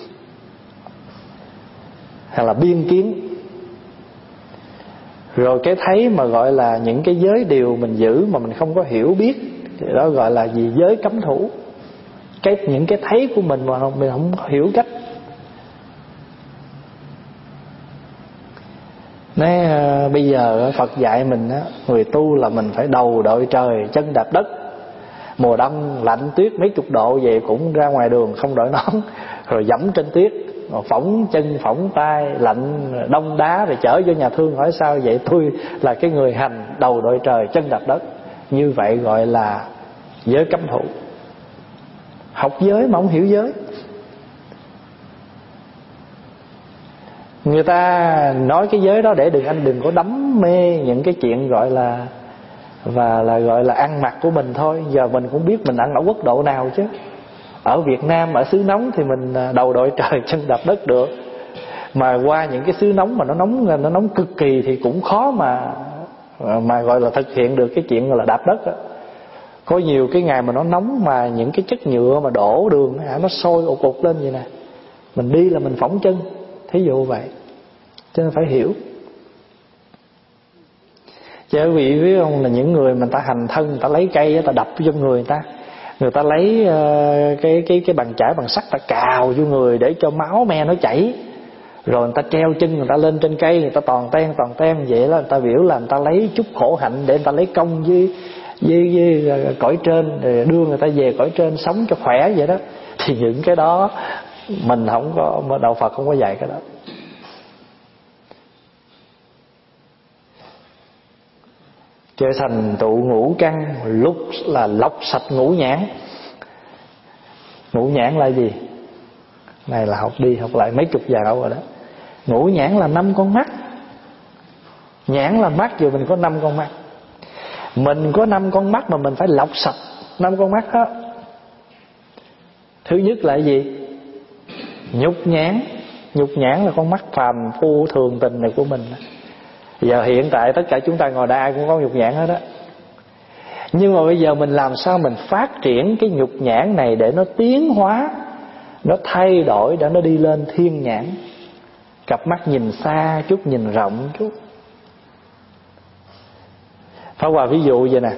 hay là biên kiến. Rồi cái thấy mà gọi là những cái giới điều mình giữ mà mình không có hiểu biết thì đó gọi là gì? Giới cấm thủ. Cái những cái thấy của mình mà mình không hiểu cách. Nói uh, bây giờ Phật dạy mình á, người tu là mình phải đầu đội trời chân đạp đất. Mùa đông lạnh tuyết mấy chục độ vậy cũng ra ngoài đường không đội nón, rồi dẫm trên tuyết, rồi phỏng chân phỏng tay, lạnh đông đá, rồi chở vô nhà thương hỏi sao vậy? Tôi là cái người hành đầu đội trời chân đạp đất. Như vậy gọi là giới cấm thủ. Học giới mà không hiểu giới. Người ta nói cái giới đó để đừng anh đừng có đắm mê những cái chuyện gọi là và là gọi là ăn mặc của mình thôi. Giờ mình cũng biết mình ăn ở quốc độ nào chứ. Ở Việt Nam ở xứ nóng thì mình đầu đội trời chân đạp đất được, mà qua những cái xứ nóng mà nó nóng nó nóng cực kỳ thì cũng khó mà mà gọi là thực hiện được cái chuyện gọi là đạp đất đó. Có nhiều cái ngày mà nó nóng mà những cái chất nhựa mà đổ đường nó sôi ục ục lên vậy nè, mình đi là mình phỏng chân, thí dụ vậy. Cho nên phải hiểu. Chứ quý vị biết không, là những người mà người ta hành thân, người ta lấy cây người ta đập vô người người ta, người ta lấy uh, cái cái cái bàn chải bằng sắt ta cào vô người để cho máu me nó chảy, rồi người ta treo chân người ta lên trên cây, người ta toàn ten toàn ten vậy là người ta biểu là người ta lấy chút khổ hạnh để người ta lấy công với với, với cõi trên, rồi đưa người ta về cõi trên sống cho khỏe vậy đó. Thì những cái đó mình không có, đạo Phật không có dạy cái đó. Chơi thành tụ ngũ căn, lúc là lọc sạch ngũ nhãn. Ngũ nhãn là gì? Này là học đi học lại mấy chục giờ rồi đó. Ngũ nhãn là năm con mắt. Nhãn là mắt, giờ mình có năm con mắt. Mình có năm con mắt mà mình phải lọc sạch năm con mắt đó. Thứ nhất là gì? Nhục nhãn. Nhục nhãn là con mắt phàm phu thường tình này của mình. Giờ hiện tại tất cả chúng ta ngồi đây ai cũng có nhục nhãn hết á. Nhưng mà bây giờ mình làm sao mình phát triển cái nhục nhãn này để nó tiến hóa, nó thay đổi để nó đi lên thiên nhãn. Cặp mắt nhìn xa chút, nhìn rộng chút. Pháp Hòa ví dụ vậy nè.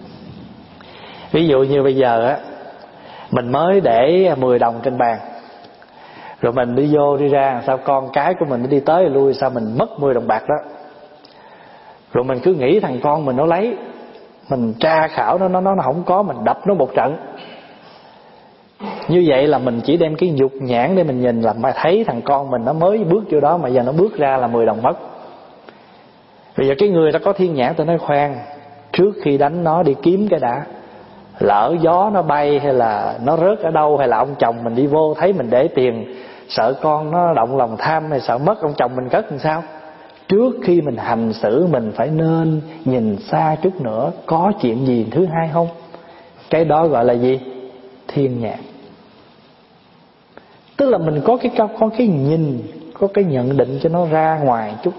Ví dụ như bây giờ á, mình mới để mười đồng trên bàn, rồi mình đi vô đi ra, sao con cái của mình nó đi tới lui, sao mình mất mười đồng bạc đó. Rồi mình cứ nghĩ thằng con mình nó lấy, mình tra khảo nó nó nó không có, mình đập nó một trận. Như vậy là mình chỉ đem cái nhục nhãn để mình nhìn, là mà thấy thằng con mình nó mới bước vô đó mà giờ nó bước ra là mười đồng mất. Bây giờ cái người ta có thiên nhãn, tôi nói khoan, trước khi đánh nó đi kiếm cái đã. Lỡ gió nó bay hay là nó rớt ở đâu, hay là ông chồng mình đi vô thấy mình để tiền, sợ con nó động lòng tham, hay sợ mất ông chồng mình cất làm sao. Trước khi mình hành xử mình phải nên nhìn xa chút nữa, có chuyện gì thứ hai không. Cái đó gọi là gì? Thiên nhãn. Tức là mình có cái có cái nhìn, có cái nhận định cho nó ra ngoài chút.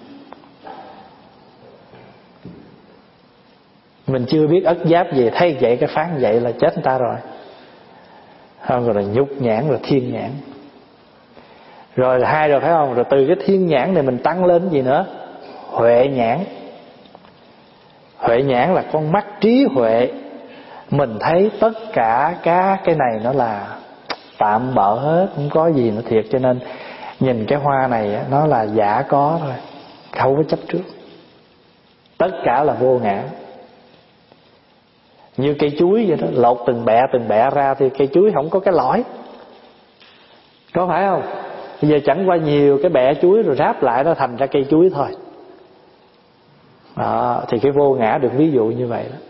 Mình chưa biết ất giáp gì, thấy vậy cái phán vậy là chết người ta rồi. Không, rồi là nhục nhãn, rồi thiên nhãn. Rồi là hai rồi phải không? Rồi từ cái thiên nhãn này mình tăng lên cái gì nữa? Huệ nhãn. Huệ nhãn là con mắt trí huệ. Mình thấy tất cả các cái này nó là tạm bợ hết, không có gì nó thiệt. Cho nên nhìn cái hoa này nó là giả có thôi, không có chấp trước. Tất cả là vô ngã. Như cây chuối vậy đó, lột từng bẹ từng bẹ ra thì cây chuối không có cái lõi, có phải không? Bây giờ chẳng qua nhiều cái bẹ chuối rồi ráp lại nó thành ra cây chuối thôi. Đó, thì cái vô ngã được ví dụ như vậy đó.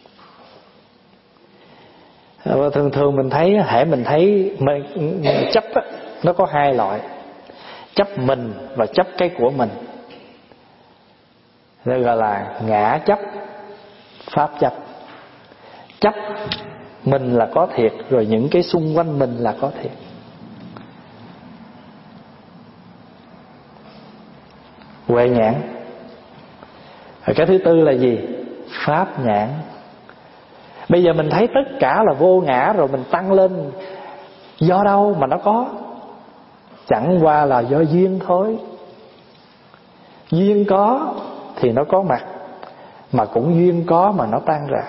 Thường thường mình thấy, hễ mình thấy mình, mình chấp á, nó có hai loại: chấp mình và chấp cái của mình. Nó gọi là ngã chấp, pháp chấp. Chấp mình là có thiệt, rồi những cái xung quanh mình là có thiệt. Huệ nhãn. Rồi cái thứ tư là gì? Pháp nhãn. Bây giờ mình thấy tất cả là vô ngã rồi mình tăng lên. Do đâu mà nó có? Chẳng qua là do duyên thôi. Duyên có thì nó có mặt, mà cũng duyên có mà nó tan ra.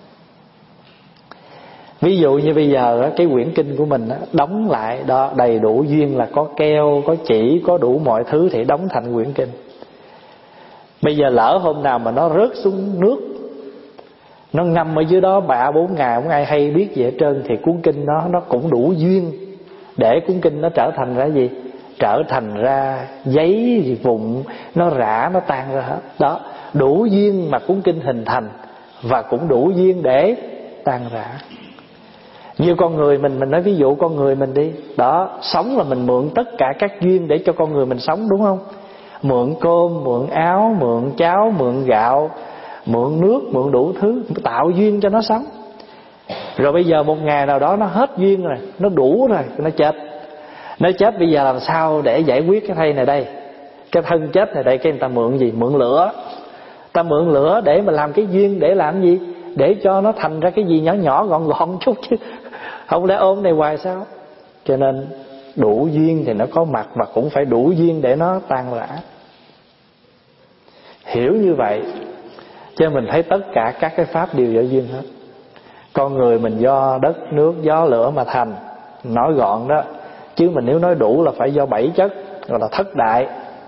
Ví dụ như bây giờ cái quyển kinh của mình đóng lại đó, đầy đủ duyên là có keo, có chỉ, có đủ mọi thứ thì đóng thành quyển kinh. Bây giờ lỡ hôm nào mà nó rớt xuống nước, nó ngâm ở dưới đó ba bốn ngày, không ai hay biết gì hết trơn, thì cuốn kinh đó nó cũng đủ duyên để cuốn kinh nó trở thành ra gì? Trở thành ra giấy gì vụn, nó rã, nó tan ra hết. Đó, đủ duyên mà cuốn kinh hình thành, và cũng đủ duyên để tan rã. Như con người mình, mình nói ví dụ con người mình đi. Đó, sống là mình mượn tất cả các duyên để cho con người mình sống, đúng không? Mượn cơm, mượn áo, mượn cháo, mượn gạo, mượn nước, mượn đủ thứ, tạo duyên cho nó sống. Rồi bây giờ một ngày nào đó nó hết duyên rồi, nó đủ rồi, nó chết. Nó chết bây giờ làm sao để giải quyết cái thây này đây? Cái thân chết này đây, cái người ta mượn gì? Mượn lửa. Ta mượn lửa để mà làm cái duyên, để làm gì? Để cho nó thành ra cái gì nhỏ nhỏ gọn gọn chút chứ. Không lẽ ôm này hoài sao? Cho nên đủ duyên thì nó có mặt, mà cũng phải đủ duyên để nó tan rã. Hiểu như vậy, cho nên mình thấy tất cả các cái pháp đều do duyên hết. Con người mình do đất, nước, gió, lửa mà thành. Nói gọn đó. Chứ mình nếu nói đủ là phải do bảy chất, gọi là thất đại.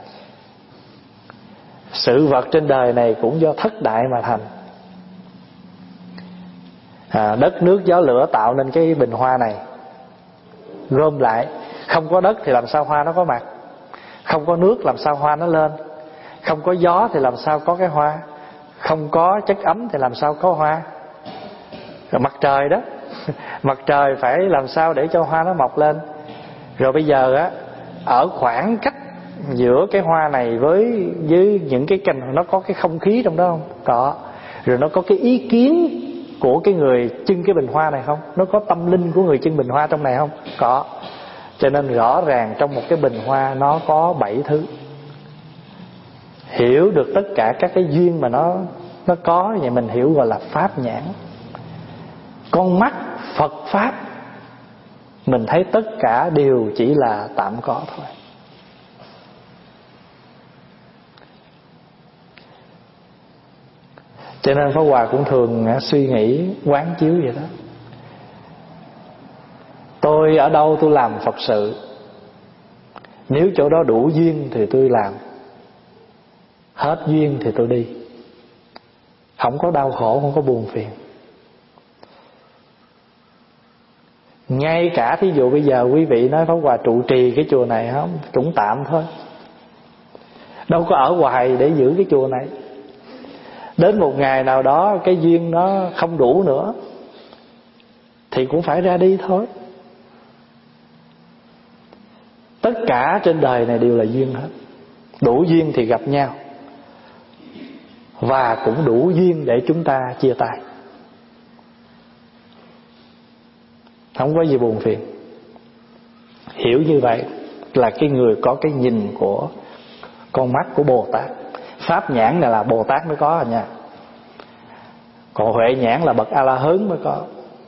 Sự vật trên đời này cũng do thất đại mà thành. à, Đất, nước, gió, lửa tạo nên cái bình hoa này. Gom lại, không có đất thì làm sao hoa nó có mặt? Không có nước làm sao hoa nó lên? Không có gió thì làm sao có cái hoa? Không có chất ấm thì làm sao có hoa? Rồi mặt trời đó mặt trời phải làm sao để cho hoa nó mọc lên? Rồi bây giờ á, ở khoảng cách giữa cái hoa này với với những cái cành, nó có cái không khí trong đó không? Có. Rồi nó có cái ý kiến của cái người trưng cái bình hoa này không? Nó có tâm linh của người trưng bình hoa trong này không? Có. Cho nên rõ ràng trong một cái bình hoa nó có bảy thứ. Hiểu được tất cả các cái duyên mà nó nó có, vậy mình hiểu gọi là pháp nhãn. Con mắt Phật pháp, mình thấy tất cả đều chỉ là tạm có thôi. Cho nên Pháp Hòa cũng thường suy nghĩ quán chiếu vậy đó. Tôi ở đâu tôi làm Phật sự, nếu chỗ đó đủ duyên thì tôi làm, hết duyên thì tôi đi. Không có đau khổ, không có buồn phiền. Ngay cả thí dụ bây giờ quý vị nói Pháp Hòa trụ trì cái chùa này không, cũng tạm thôi, đâu có ở hoài để giữ cái chùa này. Đến một ngày nào đó cái duyên nó không đủ nữa thì cũng phải ra đi thôi. Tất cả trên đời này đều là duyên hết. Đủ duyên thì gặp nhau, và cũng đủ duyên để chúng ta chia tay. Không có gì buồn phiền. Hiểu như vậy là cái người có cái nhìn của con mắt của Bồ Tát. Pháp nhãn này là Bồ Tát mới có à nha. Còn huệ nhãn là bậc A La Hớn mới có.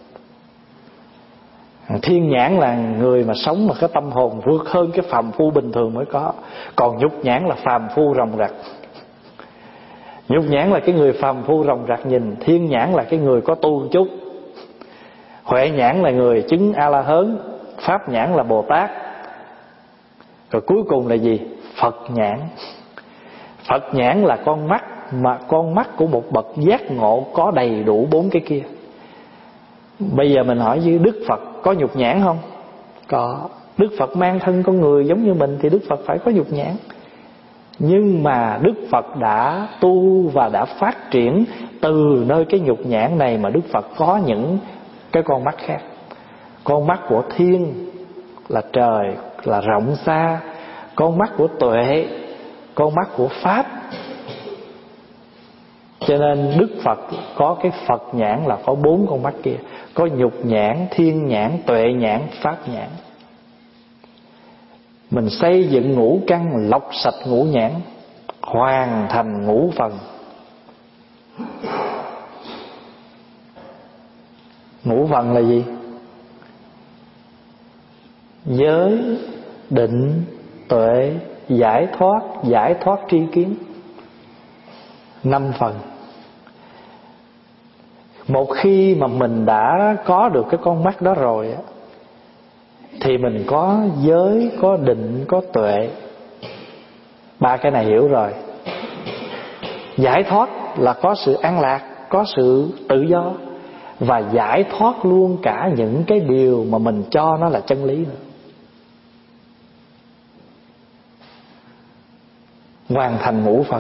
Thiên nhãn là người mà sống mà cái tâm hồn vượt hơn cái phàm phu bình thường mới có. Còn nhục nhãn là phàm phu ròng rạc. Nhục nhãn là cái người phàm phu ròng rạc nhìn. Thiên nhãn là cái người có tu chút. Huệ nhãn là người chứng A La Hớn. Pháp nhãn là Bồ Tát. Rồi cuối cùng là gì? Phật nhãn. Phật nhãn là con mắt, mà con mắt của một bậc giác ngộ có đầy đủ bốn cái kia. Bây giờ mình hỏi với Đức Phật có nhục nhãn không? Có. Đức Phật mang thân con người giống như mình thì Đức Phật phải có nhục nhãn. Nhưng mà Đức Phật đã tu và đã phát triển từ nơi cái nhục nhãn này mà Đức Phật có những cái con mắt khác. Con mắt của thiên là trời, là rộng xa. Con mắt của tuệ, con mắt của pháp. Cho nên Đức Phật có cái Phật nhãn là có bốn con mắt kia. Có nhục nhãn, thiên nhãn, tuệ nhãn, pháp nhãn. Mình xây dựng ngũ căn, lọc sạch ngũ nhãn, hoàn thành ngũ phần. Ngũ phần là gì? Giới, định, tuệ, giải thoát, giải thoát tri kiến. Năm phần. Một khi mà mình đã có được cái con mắt đó rồi á, thì mình có giới, có định, có tuệ. Ba cái này hiểu rồi. Giải thoát là có sự an lạc, có sự tự do, và giải thoát luôn cả những cái điều mà mình cho nó là chân lý nữa. Hoàn thành ngũ phần.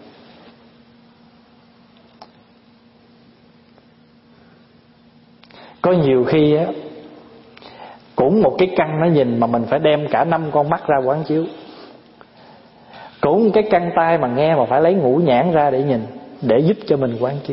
Có nhiều khi á, cũng một cái căn nó nhìn mà mình phải đem cả năm con mắt ra quán chiếu. Cũng cái căn tai mà nghe mà phải lấy ngũ nhãn ra để nhìn, để giúp cho mình quán chiếu.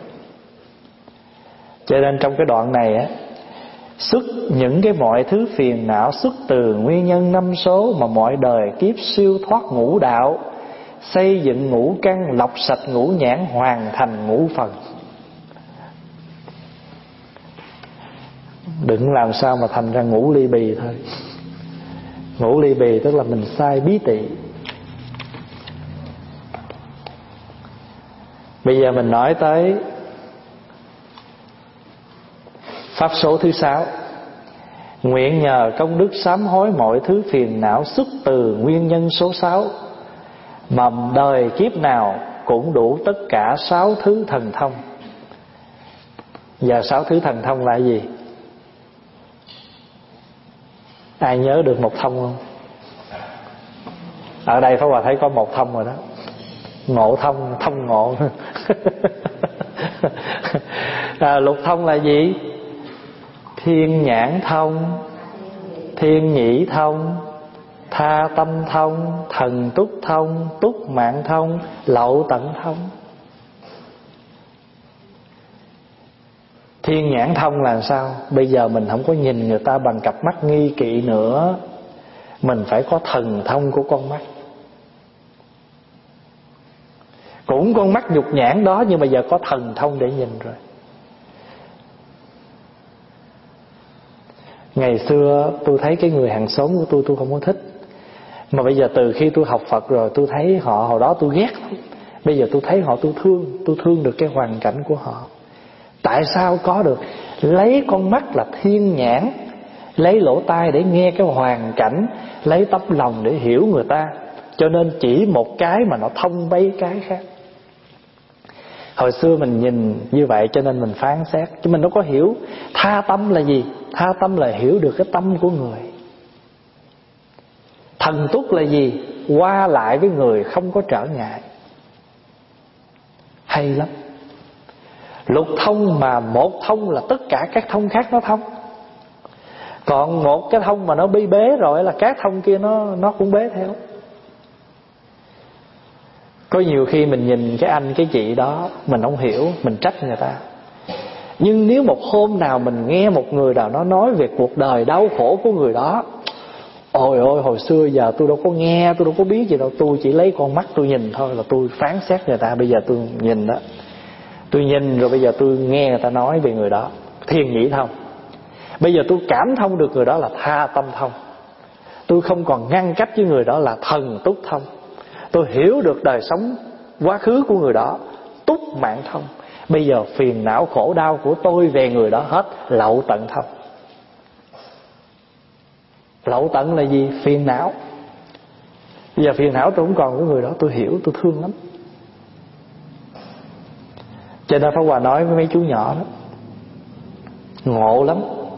Cho nên trong cái đoạn này á, xuất những cái mọi thứ phiền não xuất từ nguyên nhân năm số mà mọi đời kiếp siêu thoát ngũ đạo, xây dựng ngũ căn, lọc sạch ngũ nhãn, hoàn thành ngũ phần. Đừng làm sao mà thành ra ngũ ly bì thôi. Ngũ ly bì tức là mình sai bí tị. Bây giờ mình nói tới pháp số thứ sáu. Nguyện nhờ công đức sám hối mọi thứ phiền não xuất từ nguyên nhân số sáu, mà đời kiếp nào cũng đủ tất cả sáu thứ thần thông. Giờ sáu thứ thần thông là gì? Ai nhớ được một thông không? Ở đây Pháp Hòa thấy có một thông rồi đó. Ngộ thông, thông ngộ. À, lục thông là gì? Thiên nhãn thông, thiên nhĩ thông, tha tâm thông, thần túc thông, túc mạng thông, lậu tận thông. Thiên nhãn thông là sao? Bây giờ mình không có nhìn người ta bằng cặp mắt nghi kỵ nữa, mình phải có thần thông của con mắt. Cũng con mắt nhục nhãn đó, nhưng mà giờ có thần thông để nhìn rồi. Ngày xưa tôi thấy cái người hàng xóm của tôi, tôi không có thích. Mà bây giờ từ khi tôi học Phật rồi, tôi thấy họ, hồi đó tôi ghét lắm. Bây giờ tôi thấy họ, tôi thương. Tôi thương được cái hoàn cảnh của họ. Tại sao có được? Lấy con mắt là thiên nhãn, lấy lỗ tai để nghe cái hoàn cảnh, lấy tấm lòng để hiểu người ta. Cho nên chỉ một cái mà nó thông mấy cái khác. Hồi xưa mình nhìn như vậy cho nên mình phán xét, chứ mình đâu có hiểu tha tâm là gì. Tha tâm là hiểu được cái tâm của người. Thần túc là gì? Qua lại với người không có trở ngại. Hay lắm. Lục thông mà một thông là tất cả các thông khác nó thông. Còn một cái thông mà nó bi bế rồi là các thông kia nó nó cũng bế theo. Có nhiều khi mình nhìn cái anh cái chị đó mình không hiểu, mình trách người ta. Nhưng nếu một hôm nào mình nghe một người nào nó nói về cuộc đời đau khổ của người đó, ôi ôi hồi xưa giờ tôi đâu có nghe, tôi đâu có biết gì đâu, tôi chỉ lấy con mắt tôi nhìn thôi là tôi phán xét người ta. Bây giờ tôi nhìn đó, tôi nhìn rồi bây giờ tôi nghe người ta nói về người đó, thiên nhĩ thông. Bây giờ tôi cảm thông được người đó là tha tâm thông. Tôi không còn ngăn cách với người đó là thần túc thông. Tôi hiểu được đời sống quá khứ của người đó, túc mạng thông. Bây giờ phiền não khổ đau của tôi về người đó hết lậu tận thông. Lậu tận là gì? Phiền não. Bây giờ phiền não tôi không còn với người đó, tôi hiểu, tôi thương lắm. Cho nên Pháp Hòa nói với mấy chú nhỏ đó, ngộ lắm.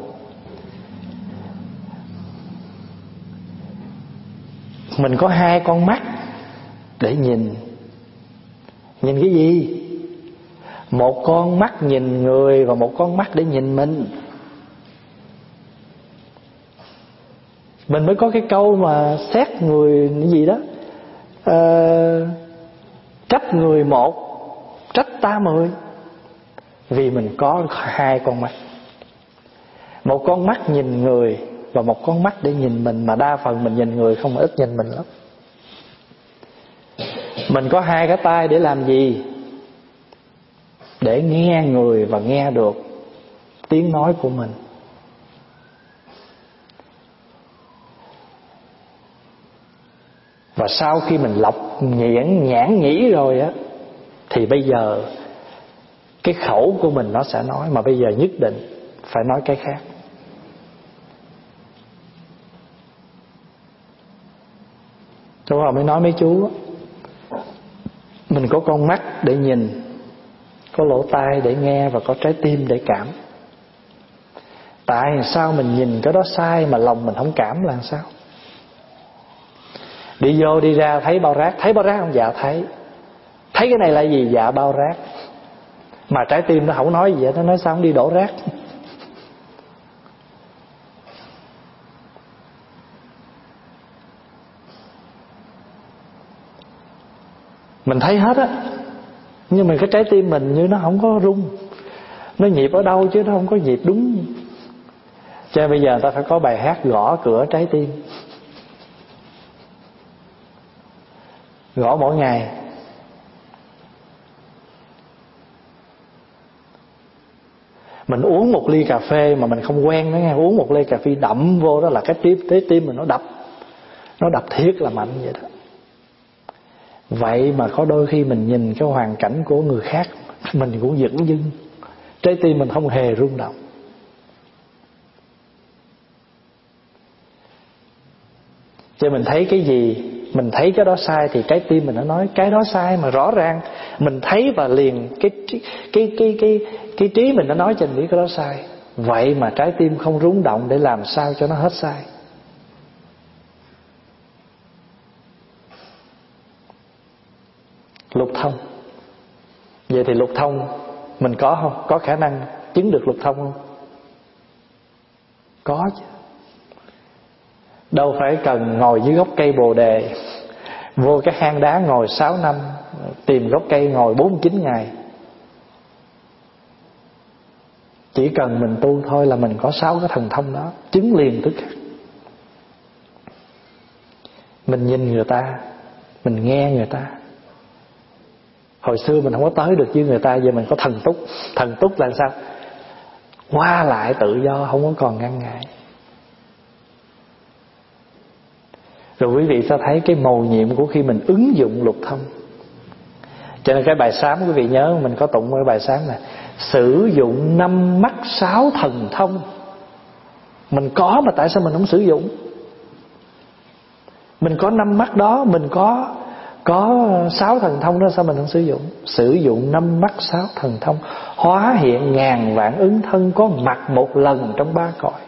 Mình có hai con mắt để nhìn. Nhìn cái gì? Một con mắt nhìn người và một con mắt để nhìn mình. Mình mới có cái câu mà xét người cái gì đó, à, trách người một, trách ta mười. Vì mình có hai con mắt. Một con mắt nhìn người và một con mắt để nhìn mình. Mà đa phần mình nhìn người không, mà ít nhìn mình lắm. Mình có hai cái tai để làm gì? Để nghe người và nghe được tiếng nói của mình. Và sau khi mình lọc nhãn, nhãn nhĩ rồi á, thì bây giờ cái khẩu của mình nó sẽ nói. Mà bây giờ nhất định phải nói cái khác. Chỗ họ mới nói mấy chú á, mình có con mắt để nhìn, có lỗ tai để nghe và có trái tim để cảm. Tại sao mình nhìn cái đó sai mà lòng mình không cảm là sao? Đi vô đi ra thấy bao rác, thấy bao rác không? Dạ thấy. Thấy cái này là gì? Dạ bao rác. Mà trái tim nó không nói gì vậy, nó nói sao không đi đổ rác. Mình thấy hết á, nhưng mà cái trái tim mình như nó không có rung. Nó nhịp ở đâu chứ nó không có nhịp đúng. Cho nên bây giờ ta phải có bài hát gõ cửa trái tim. Gõ mỗi ngày. Mình uống một ly cà phê mà mình không quen nữa nghe, uống một ly cà phê đậm vô đó là cái tim, trái tim mình nó đập. Nó đập thiết là mạnh vậy đó. Vậy mà có đôi khi mình nhìn cái hoàn cảnh của người khác, mình cũng dửng dưng, trái tim mình không hề rung động. Cho mình thấy cái gì, mình thấy cái đó sai thì trái tim mình nó nói cái đó sai, mà rõ ràng mình thấy và liền cái cái cái cái cái, cái trí mình nó nói cho mình biết cái đó sai. Vậy mà trái tim không rung động để làm sao cho nó hết sai. Lục thông. Vậy thì lục thông mình có không? Có khả năng chứng được lục thông không? Có chứ. Đâu phải cần ngồi dưới gốc cây bồ đề, vô cái hang đá ngồi sáu năm, tìm gốc cây ngồi bốn mươi chín ngày. Chỉ cần mình tu thôi là mình có sáu cái thần thông đó, chứng liền tức khắc. Mình nhìn người ta, mình nghe người ta. Hồi xưa mình không có tới được với người ta, giờ mình có thần túc. Thần túc là sao? Qua lại tự do, không có còn ngăn ngại. Rồi quý vị sẽ thấy cái mầu nhiệm của khi mình ứng dụng lục thông. Cho nên cái bài sám quý vị nhớ, mình có tụng cái bài sám này: sử dụng năm mắt sáu thần thông. Mình có mà tại sao mình không sử dụng? Mình có năm mắt đó, mình có Có sáu thần thông đó sao mình không sử dụng? Sử dụng năm mắt sáu thần thông, hóa hiện ngàn vạn ứng thân, có mặt một lần trong ba cõi,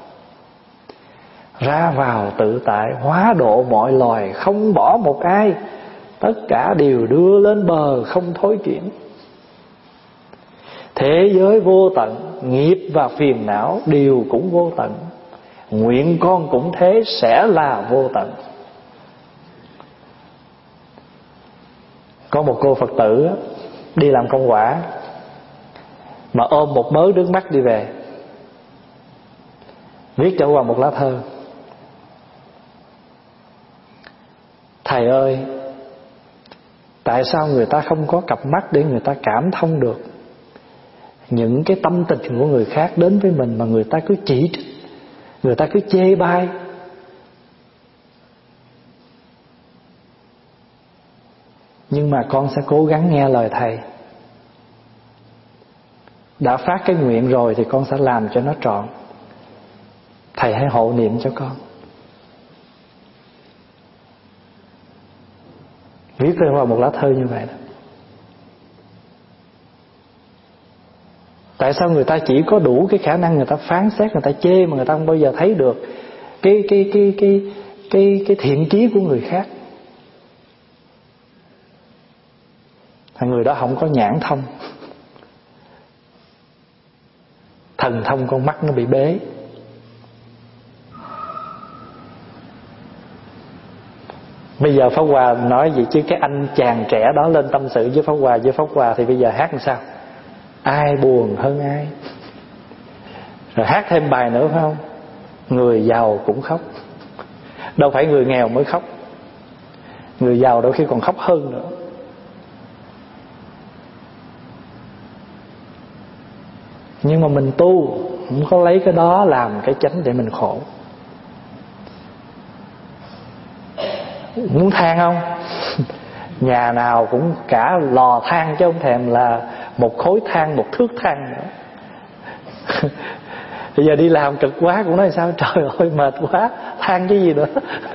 ra vào tự tại, hóa độ mọi loài, không bỏ một ai, tất cả đều đưa lên bờ không thối chuyển. Thế giới vô tận, nghiệp và phiền não đều cũng vô tận, nguyện con cũng thế sẽ là vô tận. Có một cô Phật tử đi làm công quả mà ôm một mớ nước mắt đi về, viết cho Hòa một lá thơ: thầy ơi, tại sao người ta không có cặp mắt để người ta cảm thông được những cái tâm tình của người khác đến với mình, mà người ta cứ chỉ trích, người ta cứ chê bai. Nhưng mà con sẽ cố gắng nghe lời thầy. Đã phát cái nguyện rồi thì con sẽ làm cho nó trọn. Thầy hãy hộ niệm cho con. Viết lên vào một lá thơ như vậy đó. Tại sao người ta chỉ có đủ cái khả năng người ta phán xét, người ta chê, mà người ta không bao giờ thấy được cái cái cái cái cái cái thiện chí của người khác? Người đó không có nhãn thông, thần thông con mắt nó bị bế. Bây giờ Pháp Hòa nói gì chứ cái anh chàng trẻ đó lên tâm sự với Pháp Hòa, với Pháp Hòa thì bây giờ hát làm sao? Ai buồn hơn ai? Rồi hát thêm bài nữa phải không? Người giàu cũng khóc. Đâu phải người nghèo mới khóc, người giàu đôi khi còn khóc hơn nữa. Nhưng mà mình tu không có lấy cái đó làm cái chánh để mình khổ. Muốn than không? Nhà nào cũng cả lò than chứ không thèm là một khối than, một thước than nữa. Bây giờ đi làm cực quá cũng nói sao? Trời ơi mệt quá, than cái gì nữa.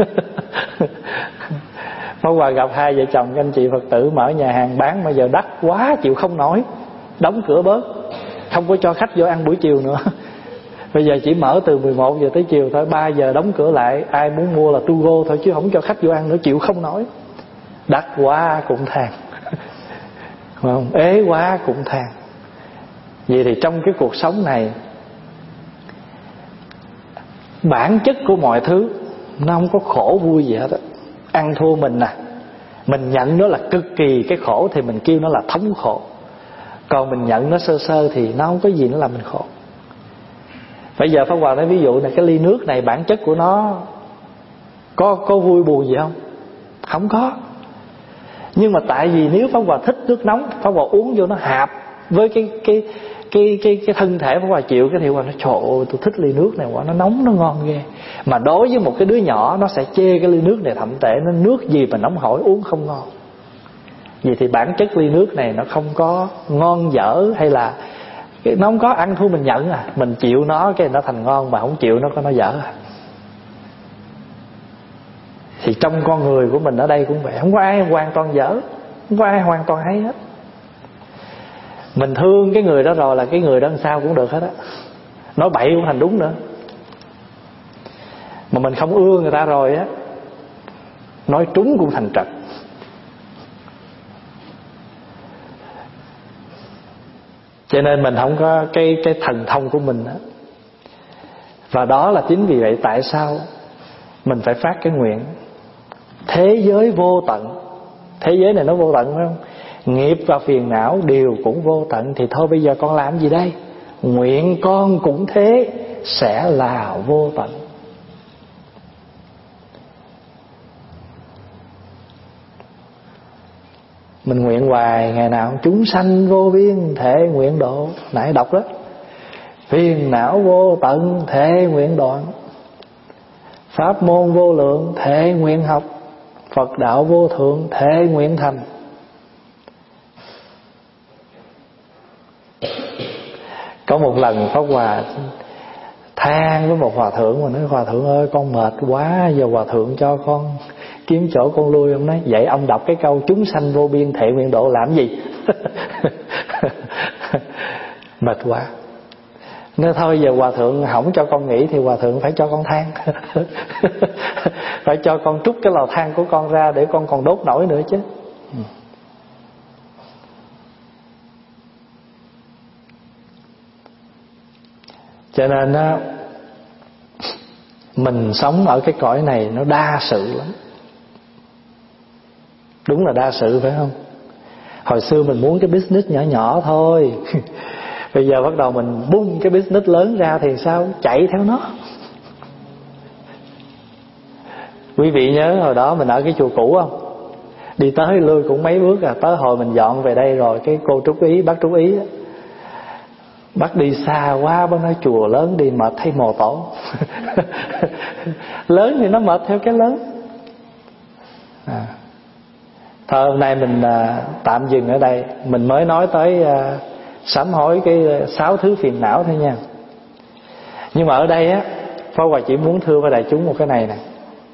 Pháp Hòa gặp hai vợ chồng anh chị Phật tử mở nhà hàng bán mà giờ đắt quá chịu không nổi, đóng cửa bớt, không có cho khách vô ăn buổi chiều nữa. Bây giờ chỉ mở từ mười một giờ tới chiều thôi, ba giờ đóng cửa lại, ai muốn mua là to go thôi chứ không cho khách vô ăn nữa, chịu không nổi. Đắt quá cũng than, không? Ế quá cũng than. Vậy thì trong cái cuộc sống này, bản chất của mọi thứ nó không có khổ vui gì hết á. Ăn thua mình nè, mình nhận nó là cực kỳ cái khổ thì mình kêu nó là thống khổ. Còn mình nhận nó sơ sơ thì nó không có gì nó làm mình khổ. Bây giờ Pháp Hòa nói ví dụ này, cái ly nước này bản chất của nó có có vui buồn gì không? Không có. Nhưng mà tại vì nếu Pháp Hòa thích nước nóng, Pháp Hòa uống vô nó hạp với cái cái cái cái cái thân thể Pháp Hòa chịu, cái thì Pháp Hòa nói trời ơi tôi thích ly nước này quá, nó nóng nó ngon ghê. Mà đối với một cái đứa nhỏ nó sẽ chê cái ly nước này thậm tệ, nó nước gì mà nóng hổi uống không ngon. Vậy thì bản chất ly nước này nó không có ngon dở hay là nó không có ăn thua mình nhận à. Mình chịu nó cái nó thành ngon, mà không chịu nó có nó dở à. Thì trong con người của mình ở đây cũng vậy, không có ai hoàn toàn dở, không có ai hoàn toàn hay hết. Mình thương cái người đó rồi là cái người đó làm sao cũng được hết á. Nói bậy cũng thành đúng nữa. Mà mình không ưa người ta rồi á, nói trúng cũng thành trật. Cho nên mình không có cái cái thần thông của mình đó. Và đó là chính vì vậy tại sao mình phải phát cái nguyện thế giới vô tận. Thế giới này nó vô tận phải không? Nghiệp và phiền não đều cũng vô tận. Thì thôi bây giờ con làm gì đây? Nguyện con cũng thế sẽ là vô tận. Mình nguyện hoài, ngày nào chúng sanh vô biên thể nguyện độ. Nãy đọc đó, phiền não vô tận thể nguyện đoạn, pháp môn vô lượng thể nguyện học, Phật đạo vô thượng thể nguyện thành. Có một lần Pháp Hòa than với một hòa thượng mà nói: hòa thượng ơi con mệt quá, giờ hòa thượng cho con kiếm chỗ con lui. Ông nói vậy ông đọc cái câu chúng sanh vô biên thệ nguyện độ làm gì? Mệt quá. Nói thôi giờ hòa thượng không cho con nghỉ thì hòa thượng phải cho con than. Phải cho con trút cái lò than của con ra để con còn đốt nổi nữa chứ. Cho nên á, mình sống ở cái cõi này nó đa sự lắm. Đúng là đa sự phải không? Hồi xưa mình muốn cái business nhỏ nhỏ thôi. Bây giờ bắt đầu mình bung cái business lớn ra thì sao? Chạy theo nó. Quý vị nhớ hồi đó mình ở cái chùa cũ không? Đi tới lui cũng mấy bước à. Tới hồi mình dọn về đây rồi, cái cô Trúc Ý, bác Trúc Ý á, bác đi xa quá, bác nói chùa lớn đi mệt thấy mồ tổ. Lớn thì nó mệt theo cái lớn à. Thôi hôm nay mình à, tạm dừng ở đây. Mình mới nói tới à, sám hối cái sáu thứ phiền não thôi nha. Nhưng mà ở đây á, Pháp Hòa chỉ muốn thưa với đại chúng một cái này nè.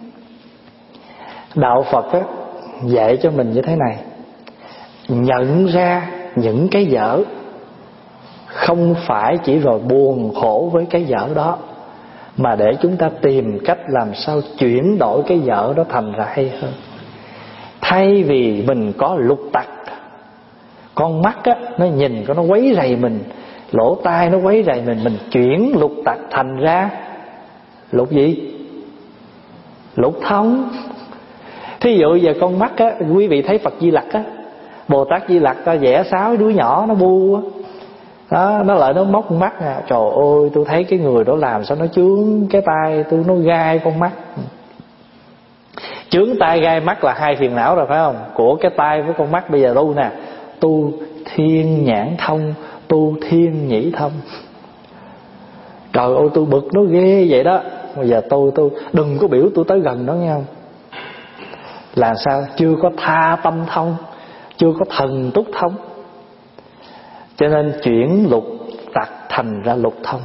Đạo Phật á, dạy cho mình như thế này: nhận ra những cái dở, không phải chỉ rồi buồn khổ với cái dở đó, mà để chúng ta tìm cách làm sao chuyển đổi cái dở đó thành ra hay hơn. Thay vì mình có lục tặc, con mắt á, nó nhìn nó quấy rầy mình, lỗ tai nó quấy rầy mình, mình chuyển lục tặc thành ra lục gì? Lục thông. Thí dụ giờ con mắt á, quý vị thấy Phật Di Lặc á, Bồ Tát Di Lặc ta vẽ sáu đứa nhỏ nó bu á, đó, nó lại nó móc mắt à. Trời ơi, tôi thấy cái người đó làm sao nó chướng cái tai tôi, nó gai con mắt. Chướng tai gai mắt là hai phiền não rồi phải không? Của cái tai với con mắt. Bây giờ tu nè, tu thiên nhãn thông, tu thiên nhĩ thông. Trời ơi, tôi bực nó ghê vậy đó. Bây giờ tôi tôi đừng có biểu tôi tới gần nó nghe không? Là sao? Chưa có tha tâm thông, chưa có thần túc thông. Cho nên chuyển lục tặc thành ra lục thông.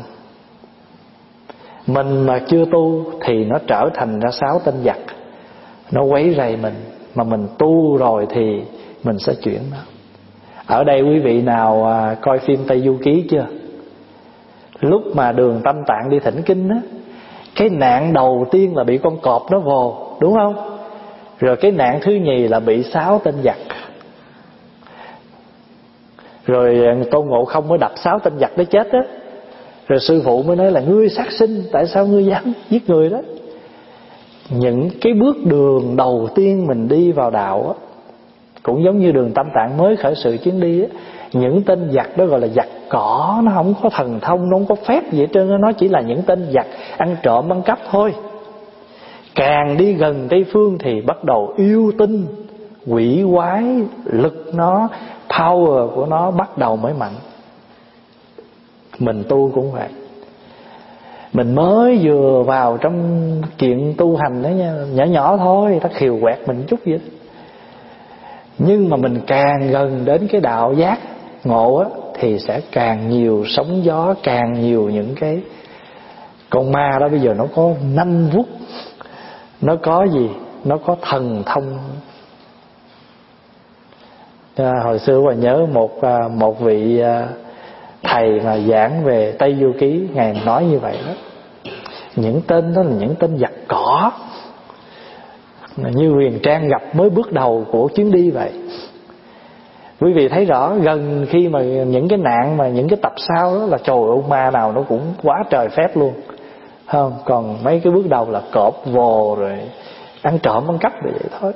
Mình mà chưa tu thì nó trở thành ra sáu tên giặc, nó quấy rầy mình. Mà mình tu rồi thì mình sẽ chuyển nó. Ở đây quý vị nào à, coi phim Tây Du Ký chưa? Lúc mà Đường Tâm Tạng đi thỉnh kinh á, cái nạn đầu tiên là bị con cọp nó vồ, đúng không? Rồi cái nạn thứ nhì là bị sáu tên giặc. Rồi Tôn Ngộ Không mới đập sáu tên giặc để chết á. Rồi sư phụ mới nói là ngươi sát sinh, tại sao ngươi dám giết người đó? Những cái bước đường đầu tiên mình đi vào đạo á, cũng giống như Đường Tâm Tạng mới khởi sự chuyến đi á, những tên giặc đó gọi là giặc cỏ, nó không có thần thông, nó không có phép gì hết trơn, nó chỉ là những tên giặc ăn trộm ăn cắp thôi. Càng đi gần Tây Phương thì bắt đầu yêu tinh, quỷ quái, lực nó, power của nó bắt đầu mới mạnh. Mình tu cũng vậy. Mình mới vừa vào trong chuyện tu hành đó nha, nhỏ nhỏ thôi, ta khiều quẹt mình chút vậy đó. Nhưng mà mình càng gần đến cái đạo giác ngộ á, thì sẽ càng nhiều sóng gió, càng nhiều những cái con ma đó. Bây giờ nó có nanh vuốt, nó có gì? Nó có thần thông. À, hồi xưa Hòa nhớ một một vị thầy mà giảng về Tây Du Ký, ngài nói như vậy đó. Những tên đó là những tên giặc cỏ, như Huyền Trang gặp mới bước đầu của chuyến đi vậy. Quý vị thấy rõ, gần khi mà những cái nạn mà những cái tập sau đó là trời ơi, ma nào nó cũng quá trời phép luôn, không? Còn mấy cái bước đầu là cọp vồ rồi ăn trộm ăn cắp vậy thôi.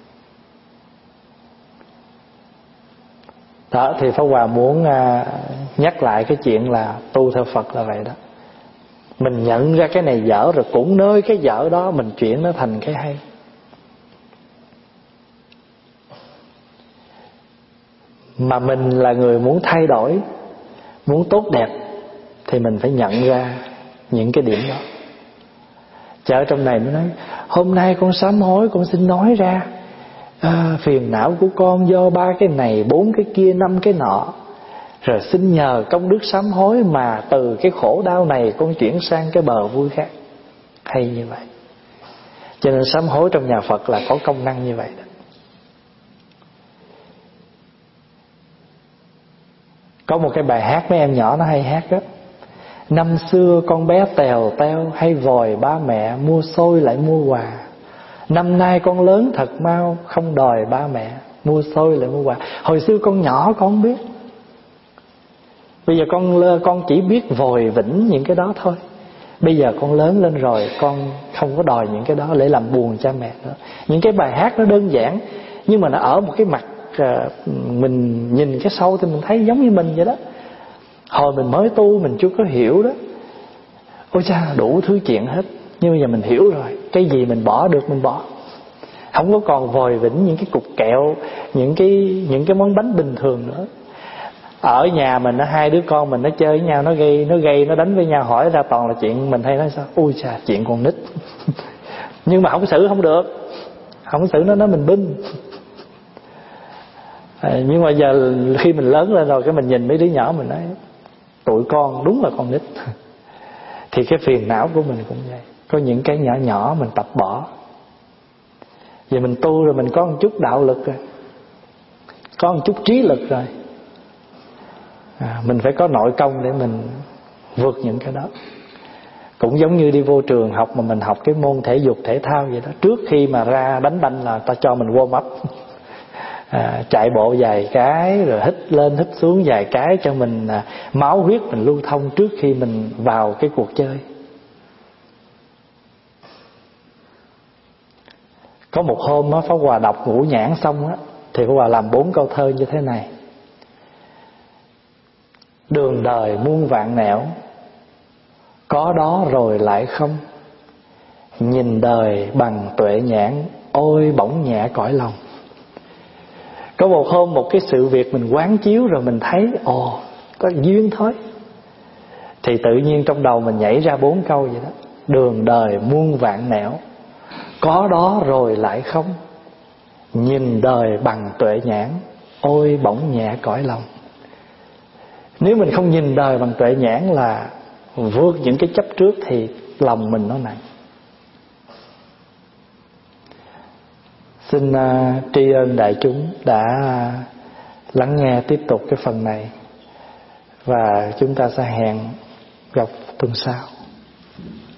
Đó thì Pháp Hòa muốn à, nhắc lại cái chuyện là tu theo Phật là vậy đó. Mình nhận ra cái này dở rồi cũng nơi cái dở đó mình chuyển nó thành cái hay. Mà mình là người muốn thay đổi, muốn tốt đẹp, thì mình phải nhận ra những cái điểm đó. Chứ ở trong này nó nói hôm nay con sám hối, con xin nói ra à, phiền não của con do ba cái này, bốn cái kia, năm cái nọ. Rồi xin nhờ công đức sám hối mà từ cái khổ đau này con chuyển sang cái bờ vui khác. Hay như vậy. Cho nên sám hối trong nhà Phật là có công năng như vậy đó. Có một cái bài hát mấy em nhỏ nó hay hát đó: năm xưa con bé tèo teo hay vòi ba mẹ, mua xôi lại mua quà. Năm nay con lớn thật mau, không đòi ba mẹ, mua xôi lại mua quà. Hồi xưa con nhỏ con không biết, bây giờ con con chỉ biết vòi vĩnh những cái đó thôi. Bây giờ con lớn lên rồi, con không có đòi những cái đó để làm buồn cha mẹ nữa. Những cái bài hát nó đơn giản, nhưng mà nó ở một cái mặt mình nhìn cái sâu thì mình thấy giống như mình vậy đó. Hồi mình mới tu mình chưa có hiểu đó, ôi cha đủ thứ chuyện hết. Nhưng bây giờ mình hiểu rồi, cái gì mình bỏ được mình bỏ, không có còn vòi vĩnh những cái cục kẹo, những cái những cái món bánh bình thường nữa. Ở nhà mình nó hai đứa con mình nó chơi với nhau, nó gây nó gây nó đánh với nhau, hỏi ra toàn là chuyện mình hay nói sao, ui chà chuyện con nít. Nhưng mà không xử không được, không xử nó nói mình binh. À, nhưng mà giờ khi mình lớn lên rồi, cái mình nhìn mấy đứa nhỏ mình nói tụi con đúng là con nít. Thì cái phiền não của mình cũng vậy, có những cái nhỏ nhỏ mình tập bỏ. Giờ mình tu rồi, mình có một chút đạo lực rồi, có một chút trí lực rồi, à, mình phải có nội công để mình vượt những cái đó. Cũng giống như đi vô trường học mà mình học cái môn thể dục thể thao vậy đó, trước khi mà ra đánh banh là ta cho mình warm up. À, chạy bộ vài cái rồi hít lên hít xuống vài cái cho mình à, máu huyết mình lưu thông trước khi mình vào cái cuộc chơi. Có một hôm á, Pháp Hòa đọc Ngũ Nhãn xong á, thì Pháp Hòa làm bốn câu thơ như thế này: đường đời muôn vạn nẻo, có đó rồi lại không. Nhìn đời bằng tuệ nhãn, ôi bỗng nhẹ cõi lòng. Có một hôm một cái sự việc mình quán chiếu rồi mình thấy ồ có duyên thôi, thì tự nhiên trong đầu mình nhảy ra bốn câu vậy đó: đường đời muôn vạn nẻo, có đó rồi lại không. Nhìn đời bằng tuệ nhãn, ôi bỗng nhẹ cõi lòng. Nếu mình không nhìn đời bằng tuệ nhãn là vượt những cái chấp trước thì lòng mình nó nặng. Xin uh, tri ân đại chúng đã lắng nghe tiếp tục cái phần này, và chúng ta sẽ hẹn gặp tuần sau.